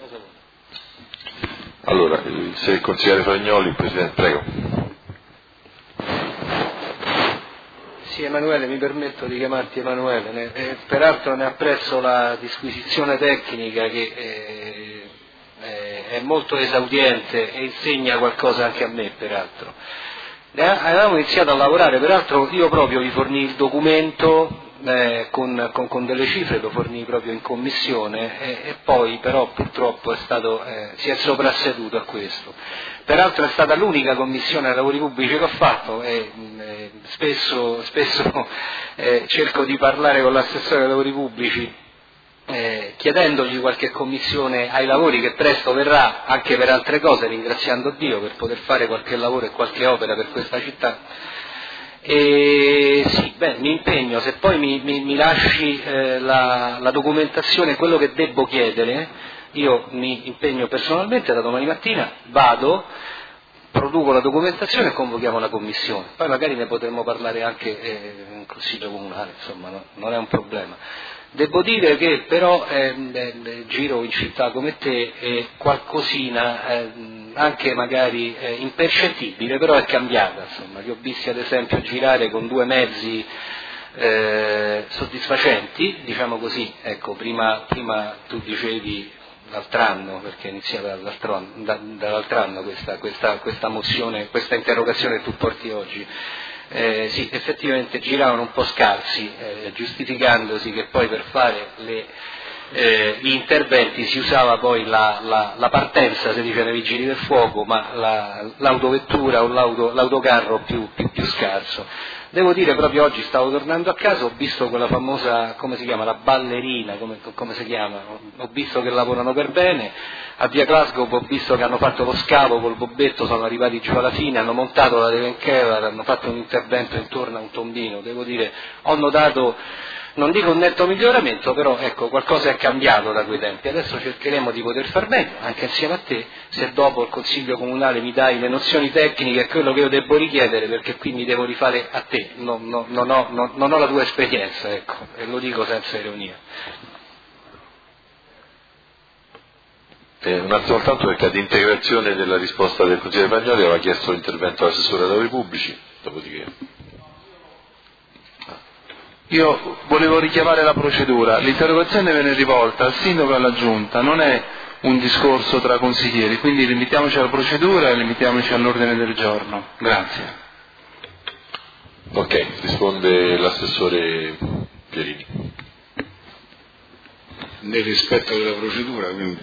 Allora, se il consigliere Fagnoli, Presidente, prego. Sì, Emanuele, mi permetto di chiamarti Emanuele, ne, eh, peraltro ne apprezzo la disquisizione tecnica che eh, eh, è molto esaudiente e insegna qualcosa anche a me, peraltro. Ne avevamo iniziato a lavorare, peraltro io proprio vi fornii il documento eh, con, con, con delle cifre, lo fornii proprio in commissione e, e poi però purtroppo è stato, eh, si è soprasseduto a questo. Peraltro è stata l'unica commissione ai lavori pubblici che ho fatto e eh, spesso, spesso eh, cerco di parlare con l'assessore ai lavori pubblici eh, chiedendogli qualche commissione ai lavori, che presto verrà anche per altre cose, ringraziando Dio per poter fare qualche lavoro e qualche opera per questa città. E sì, beh, mi impegno, se poi mi, mi, mi lasci eh, la, la documentazione, quello che devo chiedere, io mi impegno personalmente da domani mattina, vado, produco la documentazione e convochiamo la commissione, poi magari ne potremmo parlare anche eh, in consiglio comunale, insomma no, non è un problema. Devo dire che però eh, eh, giro in città come te e qualcosina eh, anche magari eh, impercettibile, però è cambiata, insomma, che ho visti ad esempio girare con due mezzi eh, soddisfacenti, diciamo così, ecco, prima, prima tu dicevi l'altro anno, perché è iniziata dall'altro anno, da, dall'altro anno questa, questa, questa mozione, questa interrogazione che tu porti oggi. Eh, sì, effettivamente giravano un po' scarsi, eh, giustificandosi che poi per fare le, eh, gli interventi si usava poi la, la, la partenza, si dice nei vigili del fuoco, ma la, l'autovettura o l'auto, l'autocarro più, più, più scarso. Devo dire, proprio oggi stavo tornando a casa, ho visto quella famosa, come si chiama, la ballerina, come, come si chiama, ho visto che lavorano per bene, a via Glasgow ho visto che hanno fatto lo scavo col bobbetto, sono arrivati giù alla fine, hanno montato la Devenkever, hanno fatto un intervento intorno a un tombino, devo dire, ho notato, non dico un netto miglioramento, però ecco, qualcosa è cambiato da quei tempi. Adesso cercheremo di poter far meglio, anche insieme a te, se dopo il Consiglio Comunale mi dai le nozioni tecniche e quello che io devo richiedere, perché qui mi devo rifare a te, non, non, non, ho, non, non ho la tua esperienza, ecco, e lo dico senza ironia. Eh, un attimo soltanto, perché ad integrazione della risposta del consigliere Fagnoli aveva chiesto l'intervento dell'assessore ai lavori pubblici, dopodiché... Io volevo richiamare la procedura, l'interrogazione viene rivolta al sindaco e alla giunta, non è un discorso tra consiglieri, quindi limitiamoci alla procedura e limitiamoci all'ordine del giorno. Grazie. Ok, risponde l'assessore Pierini. Nel rispetto della procedura, quindi,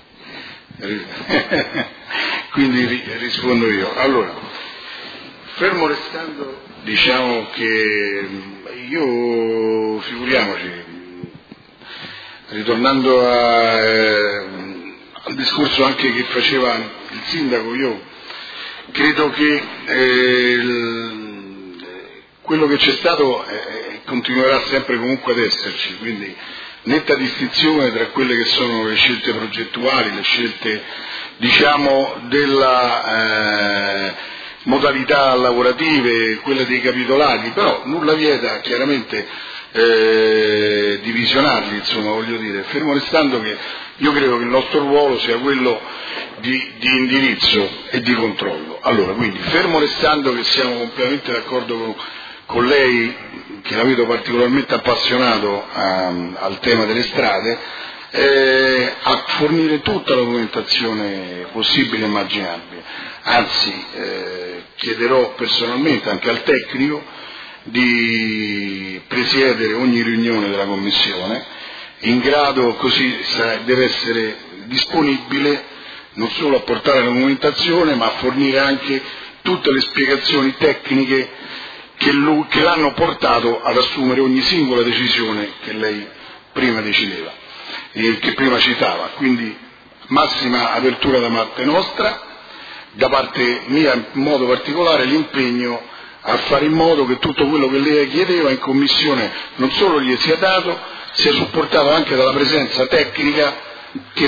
quindi rispondo io. Allora, fermo restando, diciamo che io, figuriamoci, ritornando a, eh, al discorso anche che faceva il sindaco, io credo che eh, il, quello che c'è stato eh, continuerà sempre comunque ad esserci, quindi netta distinzione tra quelle che sono le scelte progettuali, le scelte, diciamo, della... Eh, modalità lavorative, quelle dei capitolati, però nulla vieta chiaramente eh, di visionarli, insomma, voglio dire, fermo restando che io credo che il nostro ruolo sia quello di, di indirizzo e di controllo. Allora, quindi, fermo restando che siamo completamente d'accordo con, con lei, che la vedo particolarmente appassionato a, al tema delle strade, eh, a fornire tutta la documentazione possibile e immaginabile. Anzi, eh, chiederò personalmente anche al tecnico di presiedere ogni riunione della Commissione in grado, così deve essere disponibile non solo a portare la documentazione ma a fornire anche tutte le spiegazioni tecniche che, lui, che l'hanno portato ad assumere ogni singola decisione che lei prima decideva, eh, che prima citava. Quindi massima apertura da parte nostra, da parte mia in modo particolare l'impegno a fare in modo che tutto quello che lei chiedeva in commissione non solo gli sia dato, sia supportato anche dalla presenza tecnica che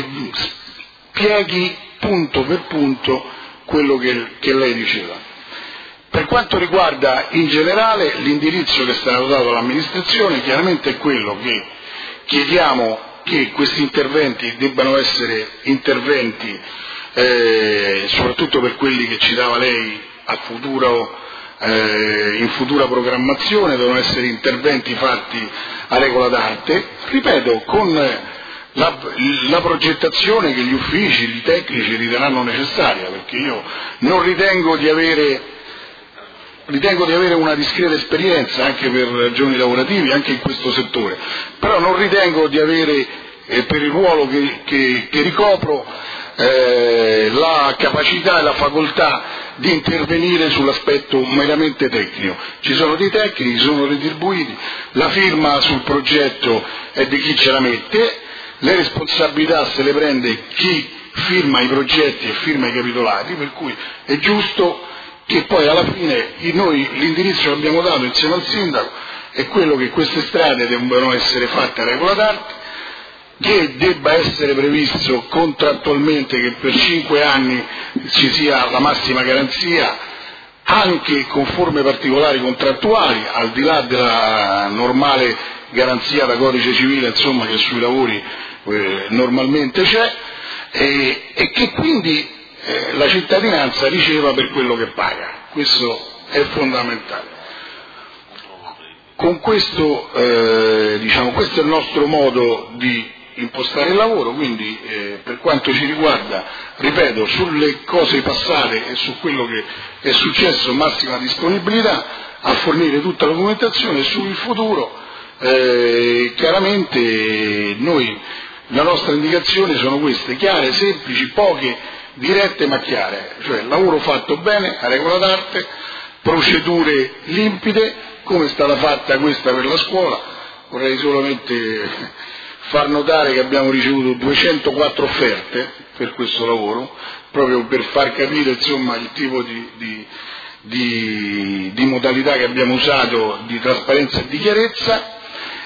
spieghi punto per punto quello che, che lei diceva. Per quanto riguarda in generale l'indirizzo che è stato dato all'amministrazione, chiaramente è quello che chiediamo che questi interventi debbano essere interventi, eh, soprattutto per quelli che citava lei a futuro, eh, in futura programmazione, devono essere interventi fatti a regola d'arte, ripeto, con la, la progettazione che gli uffici, i tecnici riterranno necessaria, perché io non ritengo di avere Ritengo di avere una discreta esperienza anche per ragioni lavorativi, anche in questo settore, però non ritengo di avere, eh, per il ruolo che, che, che ricopro, eh, la capacità e la facoltà di intervenire sull'aspetto meramente tecnico. Ci sono dei tecnici, sono retribuiti, la firma sul progetto è di chi ce la mette, le responsabilità se le prende chi firma i progetti e firma i capitolati, per cui è giusto che poi alla fine noi l'indirizzo che abbiamo dato insieme al sindaco è quello che queste strade debbano essere fatte a regola d'arte, che debba essere previsto contrattualmente che per cinque anni ci sia la massima garanzia, anche con forme particolari contrattuali, al di là della normale garanzia da codice civile, insomma, che sui lavori eh, normalmente c'è, e, e che quindi Eh, la cittadinanza riceva per quello che paga. Questo è fondamentale. Con questo, eh, diciamo, questo è il nostro modo di impostare il lavoro, quindi eh, per quanto ci riguarda, ripeto, sulle cose passate e su quello che è successo massima disponibilità a fornire tutta la documentazione, sul futuro eh, chiaramente noi, la nostra indicazione sono queste, chiare, semplici, poche, dirette ma chiare, cioè lavoro fatto bene, a regola d'arte, procedure limpide, come è stata fatta questa per la scuola. Vorrei solamente far notare che abbiamo ricevuto duecentoquattro offerte per questo lavoro, proprio per far capire, insomma, il tipo di, di, di, di modalità che abbiamo usato di trasparenza e di chiarezza.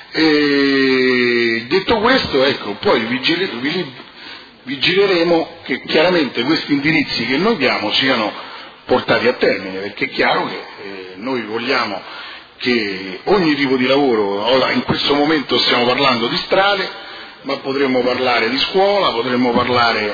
E detto questo, ecco, poi vigile, vigileremo che chiaramente questi indirizzi che noi diamo siano portati a termine, perché è chiaro che eh, noi vogliamo che ogni tipo di lavoro, ora in questo momento stiamo parlando di strade, ma potremmo parlare di scuola, potremmo parlare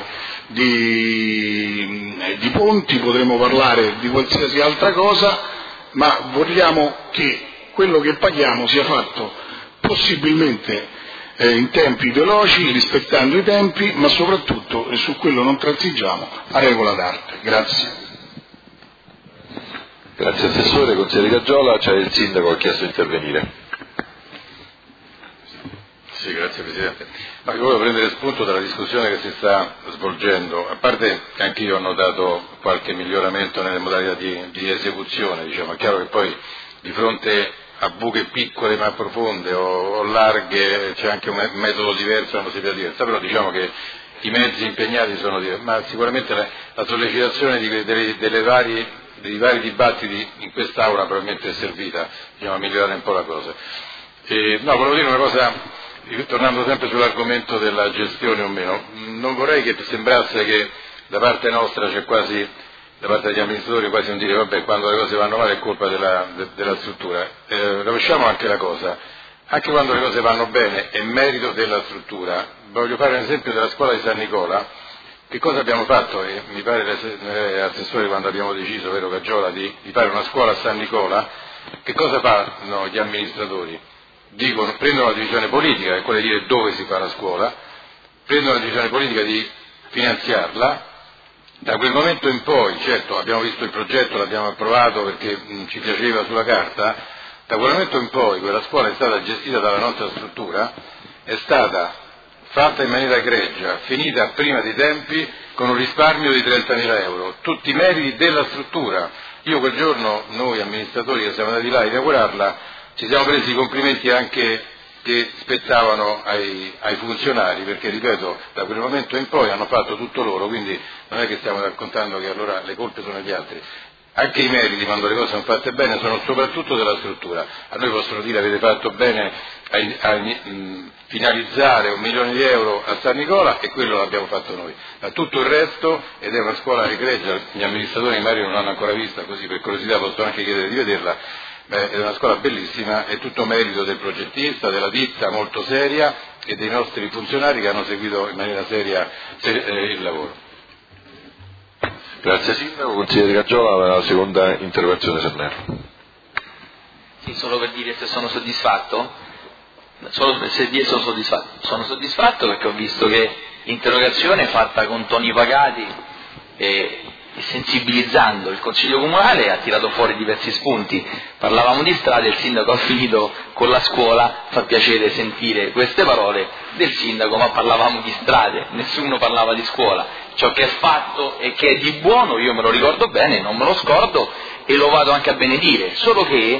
di, di ponti, potremmo parlare di qualsiasi altra cosa, ma vogliamo che quello che paghiamo sia fatto possibilmente Eh, in tempi veloci, rispettando i tempi, ma soprattutto, e su quello non transigiamo, a regola d'arte. Grazie. Grazie Assessore. Consigliere Gaggiola, c'è il Sindaco che ha chiesto di intervenire. Sì, grazie Presidente. Ma io volevo prendere spunto dalla discussione che si sta svolgendo, a parte che anch'io ho notato qualche miglioramento nelle modalità di, di esecuzione, diciamo. È chiaro che poi di fronte a buche piccole ma profonde o, o larghe c'è anche un metodo diverso, una possibilità diversa, però diciamo che i mezzi impegnati sono diversi, ma sicuramente la, la sollecitazione di, delle, delle varie, dei vari dibattiti in quest'Aula probabilmente è servita, diciamo, a migliorare un po' la cosa. E, no, volevo dire una cosa, tornando sempre sull'argomento della gestione o meno, non vorrei che sembrasse che da parte nostra c'è quasi, da parte degli amministratori, quasi un dire vabbè, quando le cose vanno male è colpa della, de, della struttura. Eh, rovesciamo anche la cosa, anche quando le cose vanno bene è merito della struttura. Voglio fare un esempio della scuola di San Nicola. Che cosa abbiamo fatto? E mi pare l'assessore, quando abbiamo deciso, vero Gaggiola, di, di fare una scuola a San Nicola, che cosa fanno gli amministratori? Dicono, prendono la decisione politica, che è quella di dire dove si fa la scuola, prendono la decisione politica di finanziarla. Da quel momento in poi, certo, abbiamo visto il progetto, l'abbiamo approvato perché mh, ci piaceva sulla carta, da quel momento in poi quella scuola è stata gestita dalla nostra struttura è stata fatta in maniera egregia, finita prima dei tempi, con un risparmio di trentamila euro, tutti i meriti della struttura. Io quel giorno, noi amministratori che siamo andati là a inaugurarla, ci siamo presi i complimenti anche che spettavano ai, ai funzionari, perché ripeto, da quel momento in poi hanno fatto tutto loro, quindi non è che stiamo raccontando che allora le colpe sono degli altri. Anche i meriti, quando le cose sono fatte bene, sono soprattutto della struttura. A noi possono dire avete fatto bene a, a, a finalizzare un milione di euro a San Nicola, e quello l'abbiamo fatto noi. Ma tutto il resto, ed è una scuola egregia, gli amministratori magari non l'hanno ancora vista, così per curiosità posso anche chiedere di vederla, beh, è una scuola bellissima, è tutto merito del progettista, della ditta molto seria e dei nostri funzionari che hanno seguito in maniera seria il lavoro. Grazie Sindaco. Consigliere Caggiola, la seconda interrogazione Sernello. Sì, solo per dire se sono soddisfatto, solo per se dire sono soddisfatto. Sono soddisfatto perché ho visto che l'interrogazione è fatta con toni pacati e, e sensibilizzando il Consiglio Comunale ha tirato fuori diversi spunti. Parlavamo di strade, il Sindaco ha finito con la scuola, fa piacere sentire queste parole del Sindaco, ma parlavamo di strade, nessuno parlava di scuola. Ciò che è fatto e che è di buono io me lo ricordo bene, non me lo scordo e lo vado anche a benedire, solo che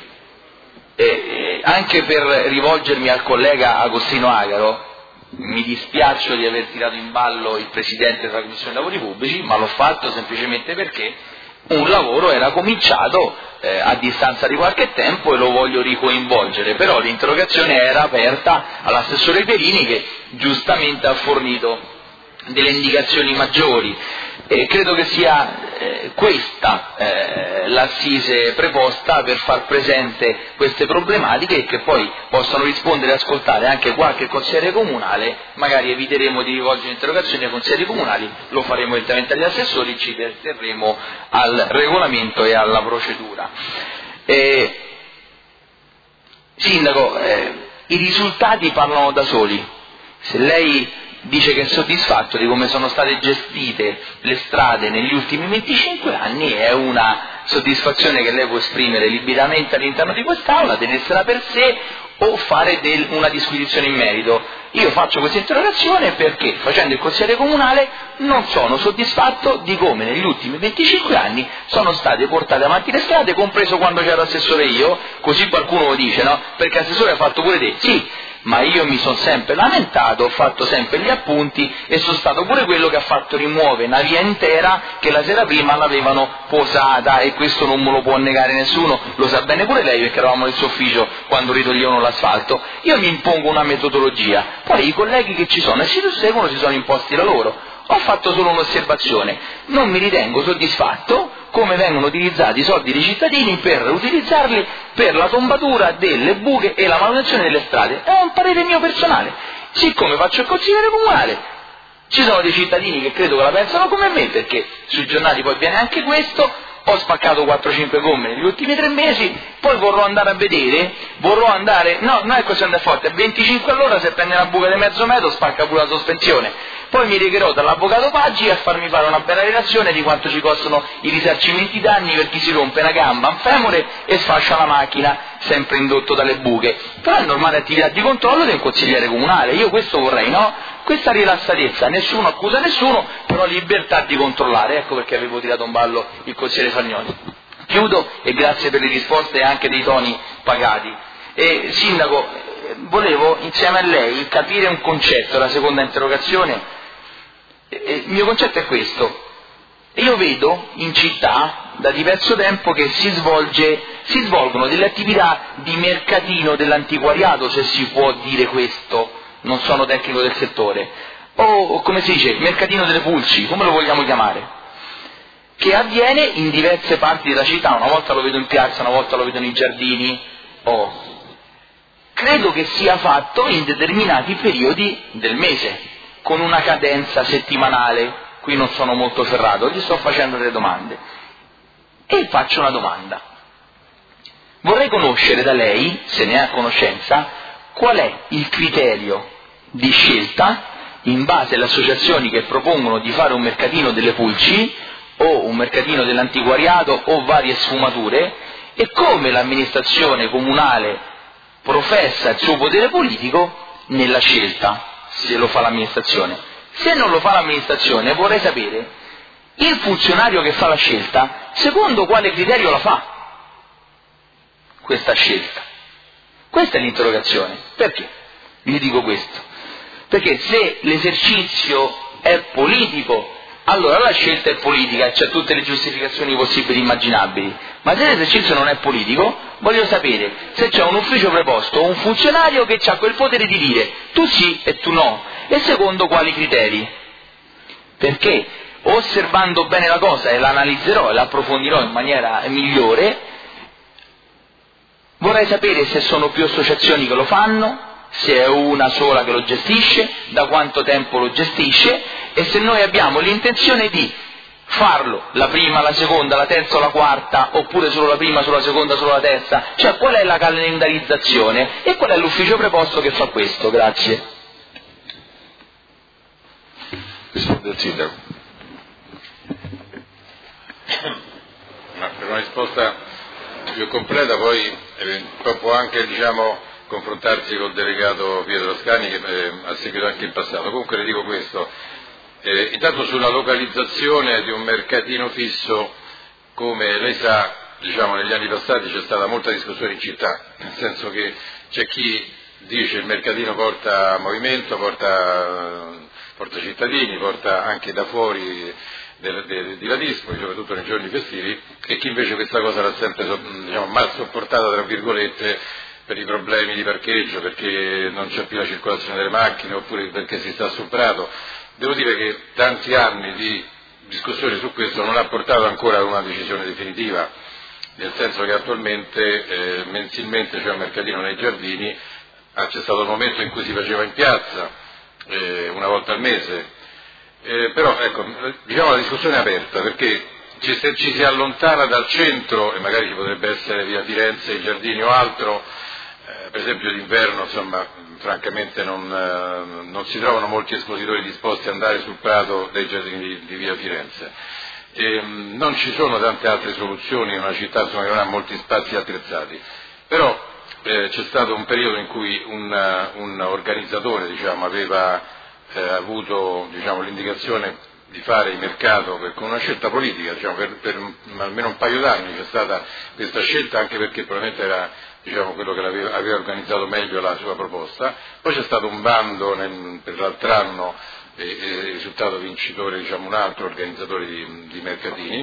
eh, anche per rivolgermi al collega Agostino Agaro, mi dispiaccio di aver tirato in ballo il Presidente della Commissione Lavori Pubblici, ma l'ho fatto semplicemente perché un lavoro era cominciato eh, a distanza di qualche tempo e lo voglio ricoinvolgere, però l'interrogazione era aperta all'assessore Perini che giustamente ha fornito delle indicazioni maggiori e credo che sia eh, questa eh, l'assise preposta per far presente queste problematiche e che poi possano rispondere e ascoltare anche qualche consigliere comunale. Magari eviteremo di rivolgere interrogazioni ai consiglieri comunali, lo faremo direttamente agli assessori, ci terremo al regolamento e alla procedura. Eh, Sindaco, eh, i risultati parlano da soli. Se lei dice che è soddisfatto di come sono state gestite le strade negli ultimi venticinque anni, è una soddisfazione che lei può esprimere liberamente all'interno di quest'Aula, tenersela per sé o fare del, una disquisizione in merito. Io faccio questa interrogazione perché, facendo il consigliere comunale, non sono soddisfatto di come negli ultimi venticinque anni sono state portate avanti le strade, compreso quando c'ero assessore io, così qualcuno lo dice, no? Perché assessore ha fatto pure te, sì, ma io mi sono sempre lamentato, ho fatto sempre gli appunti e sono stato pure quello che ha fatto rimuovere una via intera che la sera prima l'avevano posata, e questo non me lo può negare nessuno, lo sa bene pure lei perché eravamo nel suo ufficio quando ritoglievano l'asfalto. Io mi impongo una metodologia, poi i colleghi che ci sono e si seguono si sono imposti la loro. Ho fatto solo un'osservazione, non mi ritengo soddisfatto come vengono utilizzati i soldi dei cittadini per utilizzarli per la tombatura delle buche e la manutenzione delle strade. È un parere mio personale. Siccome faccio il consigliere comunale, ci sono dei cittadini che credo che la pensano come me, perché sui giornali poi viene anche questo. Ho spaccato quattro cinque gomme negli ultimi tre mesi, poi vorrò andare a vedere, vorrò andare, no, non è questione di forte, venticinque all'ora, se prende una buca di mezzo metro spacca pure la sospensione. Poi mi regherò dall'avvocato Paggi a farmi fare una bella relazione di quanto ci costano i risarcimenti danni per chi si rompe una gamba, un femore e sfascia la macchina, sempre indotto dalle buche. Però è normale attività di controllo del consigliere comunale, io questo vorrei, no? Questa rilassatezza, nessuno accusa nessuno, però libertà di controllare, ecco perché avevo tirato in ballo il consigliere Fagnoli. Chiudo e grazie per le risposte e anche dei toni pagati. E, Sindaco, volevo insieme a lei capire un concetto, la seconda interrogazione. Il mio concetto è questo: io vedo in città da diverso tempo che si, svolge, si svolgono delle attività di mercatino dell'antiquariato, se si può dire questo, non sono tecnico del settore, o come si dice, mercatino delle pulci, come lo vogliamo chiamare, che avviene in diverse parti della città, una volta lo vedo in piazza, una volta lo vedo nei giardini, oh. Credo che sia fatto in determinati periodi del mese, con una cadenza settimanale. Qui non sono molto ferrato, gli sto facendo delle domande e faccio una domanda. Vorrei conoscere da lei, se ne ha conoscenza, qual è il criterio di scelta in base alle associazioni che propongono di fare un mercatino delle pulci o un mercatino dell'antiquariato o varie sfumature, e come l'amministrazione comunale professa il suo potere politico nella scelta, se lo fa l'amministrazione. Se non lo fa l'amministrazione, vorrei sapere il funzionario che fa la scelta, secondo quale criterio la fa questa scelta? Questa è l'interrogazione. Perché? Vi dico questo. Perché se l'esercizio è politico, allora la scelta è politica e c'è tutte le giustificazioni possibili e immaginabili. Ma se l'esercizio non è politico, voglio sapere se c'è un ufficio preposto o un funzionario che ha quel potere di dire tu sì e tu no, e secondo quali criteri. Perché osservando bene la cosa, e l'analizzerò e l'approfondirò in maniera migliore, vorrei sapere se sono più associazioni che lo fanno, se è una sola che lo gestisce, da quanto tempo lo gestisce, e se noi abbiamo l'intenzione di farlo la prima, la seconda, la terza o la quarta, oppure solo la prima, solo la seconda, solo la terza, cioè qual è la calendarizzazione e qual è l'ufficio preposto che fa questo. Grazie. Risponde il sindaco. Ma per una risposta più completa poi eh, può anche, diciamo, confrontarsi col delegato Pietro Ascani, che eh, ha seguito anche in passato. Comunque le dico questo, eh, intanto sulla localizzazione di un mercatino fisso, come lei sa, diciamo, negli anni passati c'è stata molta discussione in città, nel senso che c'è chi dice il mercatino porta movimento, porta, porta cittadini, porta anche da fuori di Ladispoli, soprattutto nei giorni festivi, e chi invece questa cosa l'ha sempre, diciamo, mal sopportata, tra virgolette, per i problemi di parcheggio, perché non c'è più la circolazione delle macchine, oppure perché si sta sul prato. Devo dire che tanti anni di discussione su questo non ha portato ancora a una decisione definitiva, nel senso che attualmente eh, mensilmente c'è un mercatino nei giardini, ah, c'è stato il momento in cui si faceva in piazza, eh, una volta al mese, eh, però ecco, diciamo la discussione è aperta, perché ci, se ci si allontana dal centro, e magari ci potrebbe essere via Firenze, i giardini o altro, eh, per esempio d'inverno, insomma, francamente non, eh, non si trovano molti espositori disposti ad andare sul prato dei giardini di, di via Firenze. E, mh, non ci sono tante altre soluzioni in una città, insomma, che non ha molti spazi attrezzati, però eh, c'è stato un periodo in cui un, un organizzatore, diciamo, aveva eh, avuto, diciamo, l'indicazione di fare il mercato per, con una scelta politica, diciamo, per, per almeno un paio d'anni c'è stata questa scelta, anche perché probabilmente era, diciamo, quello che aveva, aveva organizzato meglio la sua proposta. Poi c'è stato un bando nel, per l'altro anno, e è risultato vincitore, diciamo, un altro organizzatore di, di mercatini,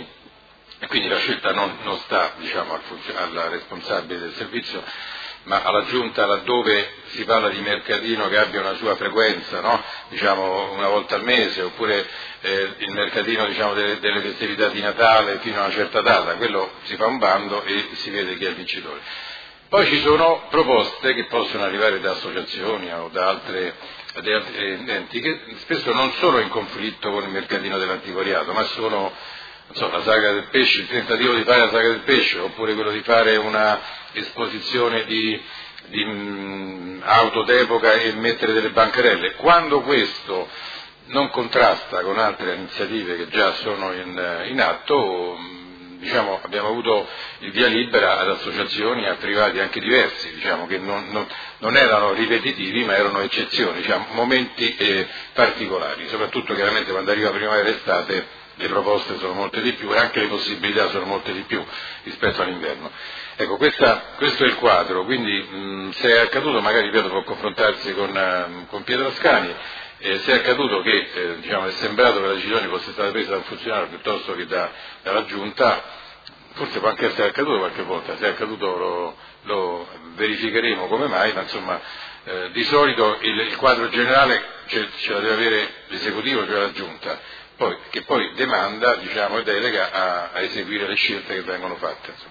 e quindi la scelta non, non sta, diciamo, al, alla responsabile del servizio, ma alla giunta, laddove si parla di mercatino che abbia una sua frequenza, no? Diciamo una volta al mese, oppure eh, il mercatino, diciamo, delle, delle festività di Natale fino a una certa data, quello si fa un bando e si vede chi è il vincitore. Poi ci sono proposte che possono arrivare da associazioni o da altre, da altri enti, che spesso non sono in conflitto con il mercatino dell'antiquariato, ma sono, non so, la sagra del pesce, il tentativo di fare la sagra del pesce, oppure quello di fare una esposizione di, di mh, auto d'epoca e mettere delle bancarelle. Quando questo non contrasta con altre iniziative che già sono in, in atto, mh, diciamo, abbiamo avuto il via libera ad associazioni e a privati anche diversi, diciamo, che non, non, non erano ripetitivi, ma erano eccezioni, diciamo, momenti eh, particolari, soprattutto chiaramente quando arriva primavera e estate le proposte sono molte di più e anche le possibilità sono molte di più rispetto all'inverno. Ecco, questa, questo è il quadro, quindi mh, se è accaduto, magari Pietro può confrontarsi con, uh, con Pietro Ascani, eh, se è accaduto che eh, diciamo, è sembrato che la decisione fosse stata presa da un funzionario piuttosto che da, dalla Giunta, forse può anche essere accaduto qualche volta, se è accaduto lo, lo verificheremo come mai, ma insomma eh, di solito il, il quadro generale ce, ce la deve avere l'esecutivo, cioè la Giunta, poi, che poi demanda, diciamo, e delega a, a eseguire le scelte che vengono fatte. Insomma.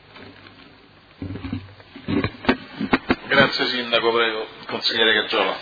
Grazie Sindaco, prego, consigliere Caggiola.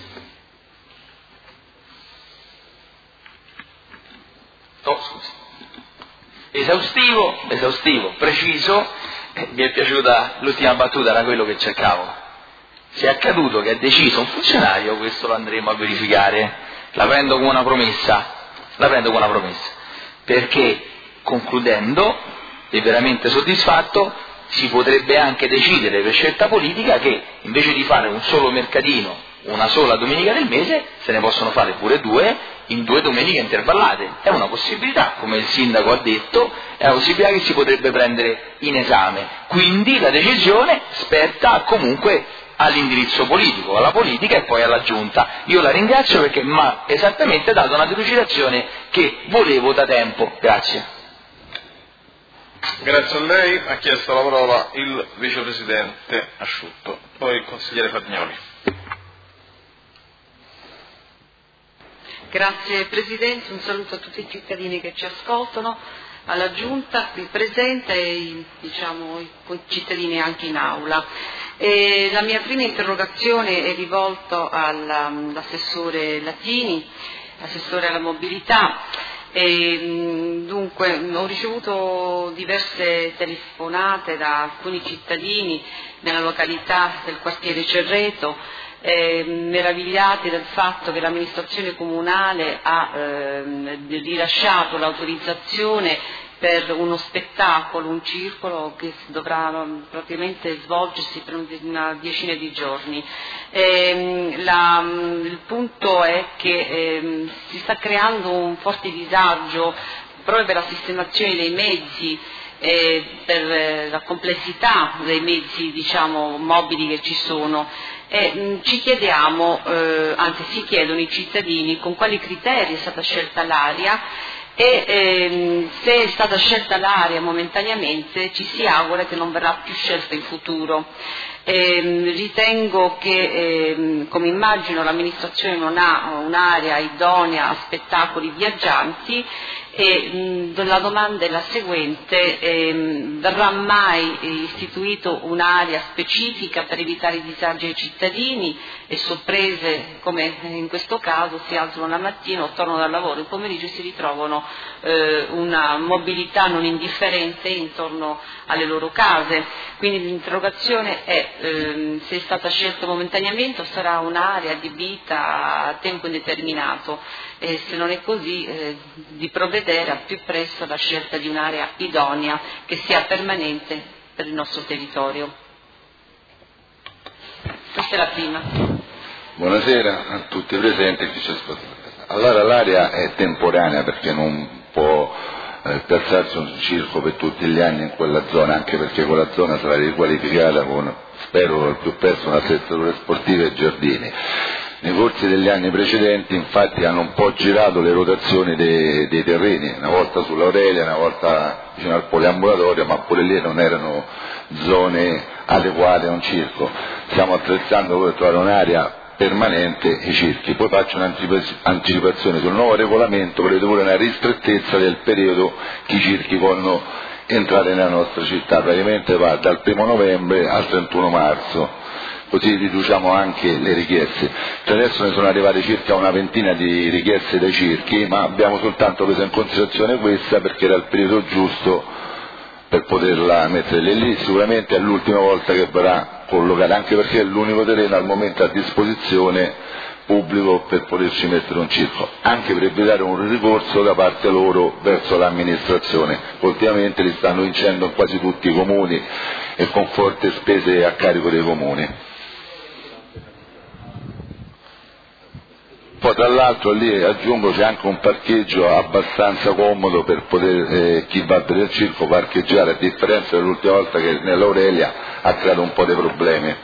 Oh, scusi. Esaustivo, esaustivo, preciso, eh, mi è piaciuta l'ultima battuta, era quello che cercavo. Se è accaduto che è deciso un funzionario, questo lo andremo a verificare, la prendo come una promessa, la prendo come una promessa, perché concludendo e veramente soddisfatto si potrebbe anche decidere per scelta politica che invece di fare un solo mercatino una sola domenica del mese, se ne possono fare pure due in due domeniche intervallate. È una possibilità, come il sindaco ha detto, è una possibilità che si potrebbe prendere in esame. Quindi la decisione spetta comunque all'indirizzo politico, alla politica e poi alla Giunta. Io la ringrazio perché mi ha esattamente dato una delucidazione che volevo da tempo. Grazie. Grazie a lei. Ha chiesto la parola il vicepresidente Asciutto, poi il consigliere Fagnoli. Grazie Presidente, un saluto a tutti i cittadini che ci ascoltano, alla Giunta qui presente e i, diciamo, i cittadini anche in aula. E la mia prima interrogazione è rivolta all'assessore Latini, assessore alla mobilità. E, dunque ho ricevuto diverse telefonate da alcuni cittadini nella località del quartiere Cerreto, eh, meravigliati del fatto che l'amministrazione comunale ha eh, rilasciato l'autorizzazizione per uno spettacolo, un circolo che dovrà praticamente svolgersi per una decina di giorni. E, la, il punto è che eh, si sta creando un forte disagio proprio per la sistemazione dei mezzi, eh, per eh, la complessità dei mezzi, diciamo, mobili che ci sono. E, mh, ci chiediamo, eh, anzi si chiedono i cittadini con quali criteri è stata scelta l'area e ehm, se è stata scelta l'area momentaneamente ci si augura che non verrà più scelta in futuro. Ehm, ritengo che, ehm, come immagino, l'amministrazione non ha un'area idonea a spettacoli viaggianti e mh, la domanda è la seguente: ehm, verrà mai istituito un'area specifica per evitare i disagi ai cittadini e sorprese come in questo caso si alzano la mattina o tornano dal lavoro, il pomeriggio si ritrovano eh, una mobilità non indifferente intorno alle loro case? Quindi l'interrogazione è ehm, se è stata scelta momentaneamente o sarà un'area adibita a tempo indeterminato, e se non è così eh, di provvedere al più presto alla scelta di un'area idonea che sia permanente per il nostro territorio. Questa è la prima. Buonasera a tutti i presenti. Allora l'area è temporanea perché non può eh, piazzarsi un circo per tutti gli anni in quella zona, anche perché quella zona sarà riqualificata con, spero al più presto, una attrezzature sportive e giardini. Nei corsi degli anni precedenti infatti hanno un po' girato le rotazioni dei, dei terreni, una volta sull'Aurelia, una volta vicino al poliambulatorio, ma pure lì non erano zone adeguate a un circo. Stiamo attrezzando per trovare un'area permanente i circhi. Poi faccio un'anticipazione sul nuovo regolamento, prevede pure una ristrettezza del periodo che i circhi possono entrare nella nostra città, praticamente va dal primo novembre al trentuno marzo. Così riduciamo anche le richieste. Cioè adesso ne sono arrivate circa una ventina di richieste dai circhi, ma abbiamo soltanto preso in considerazione questa perché era il periodo giusto per poterla mettere lì. Sicuramente è l'ultima volta che verrà collocata, anche perché è l'unico terreno al momento a disposizione pubblico per poterci mettere un circo, anche per evitare un ricorso da parte loro verso l'amministrazione. Ultimamente li stanno vincendo quasi tutti i comuni e con forti spese a carico dei comuni. Poi tra l'altro lì aggiungo c'è anche un parcheggio abbastanza comodo per poter eh, chi va a vedere il circo parcheggiare, a differenza dell'ultima volta che nell'Aurelia ha creato un po' di problemi.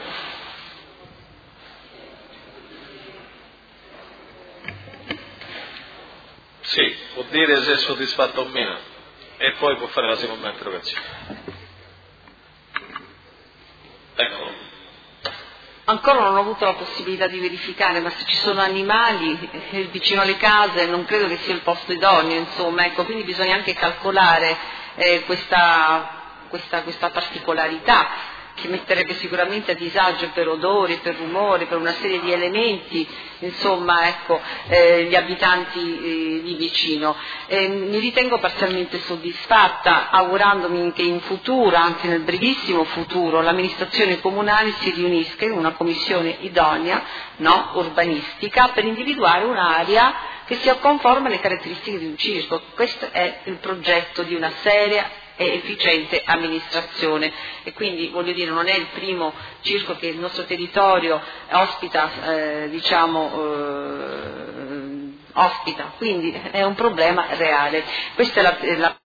Sì, può dire se è soddisfatto o meno e poi può fare la seconda interrogazione. Ecco. Ancora non ho avuto la possibilità di verificare, ma se ci sono animali eh, vicino alle case non credo che sia il posto idoneo, insomma, ecco, quindi bisogna anche calcolare eh, questa, questa, questa particolarità che metterebbe sicuramente a disagio per odori, per rumori, per una serie di elementi, insomma, ecco, eh, gli abitanti eh, lì vicino. Eh, mi ritengo parzialmente soddisfatta, augurandomi che in futuro, anche nel brevissimo futuro, l'amministrazione comunale si riunisca in una commissione idonea, no, urbanistica, per individuare un'area che sia conforme alle caratteristiche di un circo. Questo è il progetto di una seria e efficiente amministrazione. E quindi voglio dire, non è il primo circo che il nostro territorio ospita, eh, diciamo, eh, ospita, quindi è un problema reale. Questa è la, la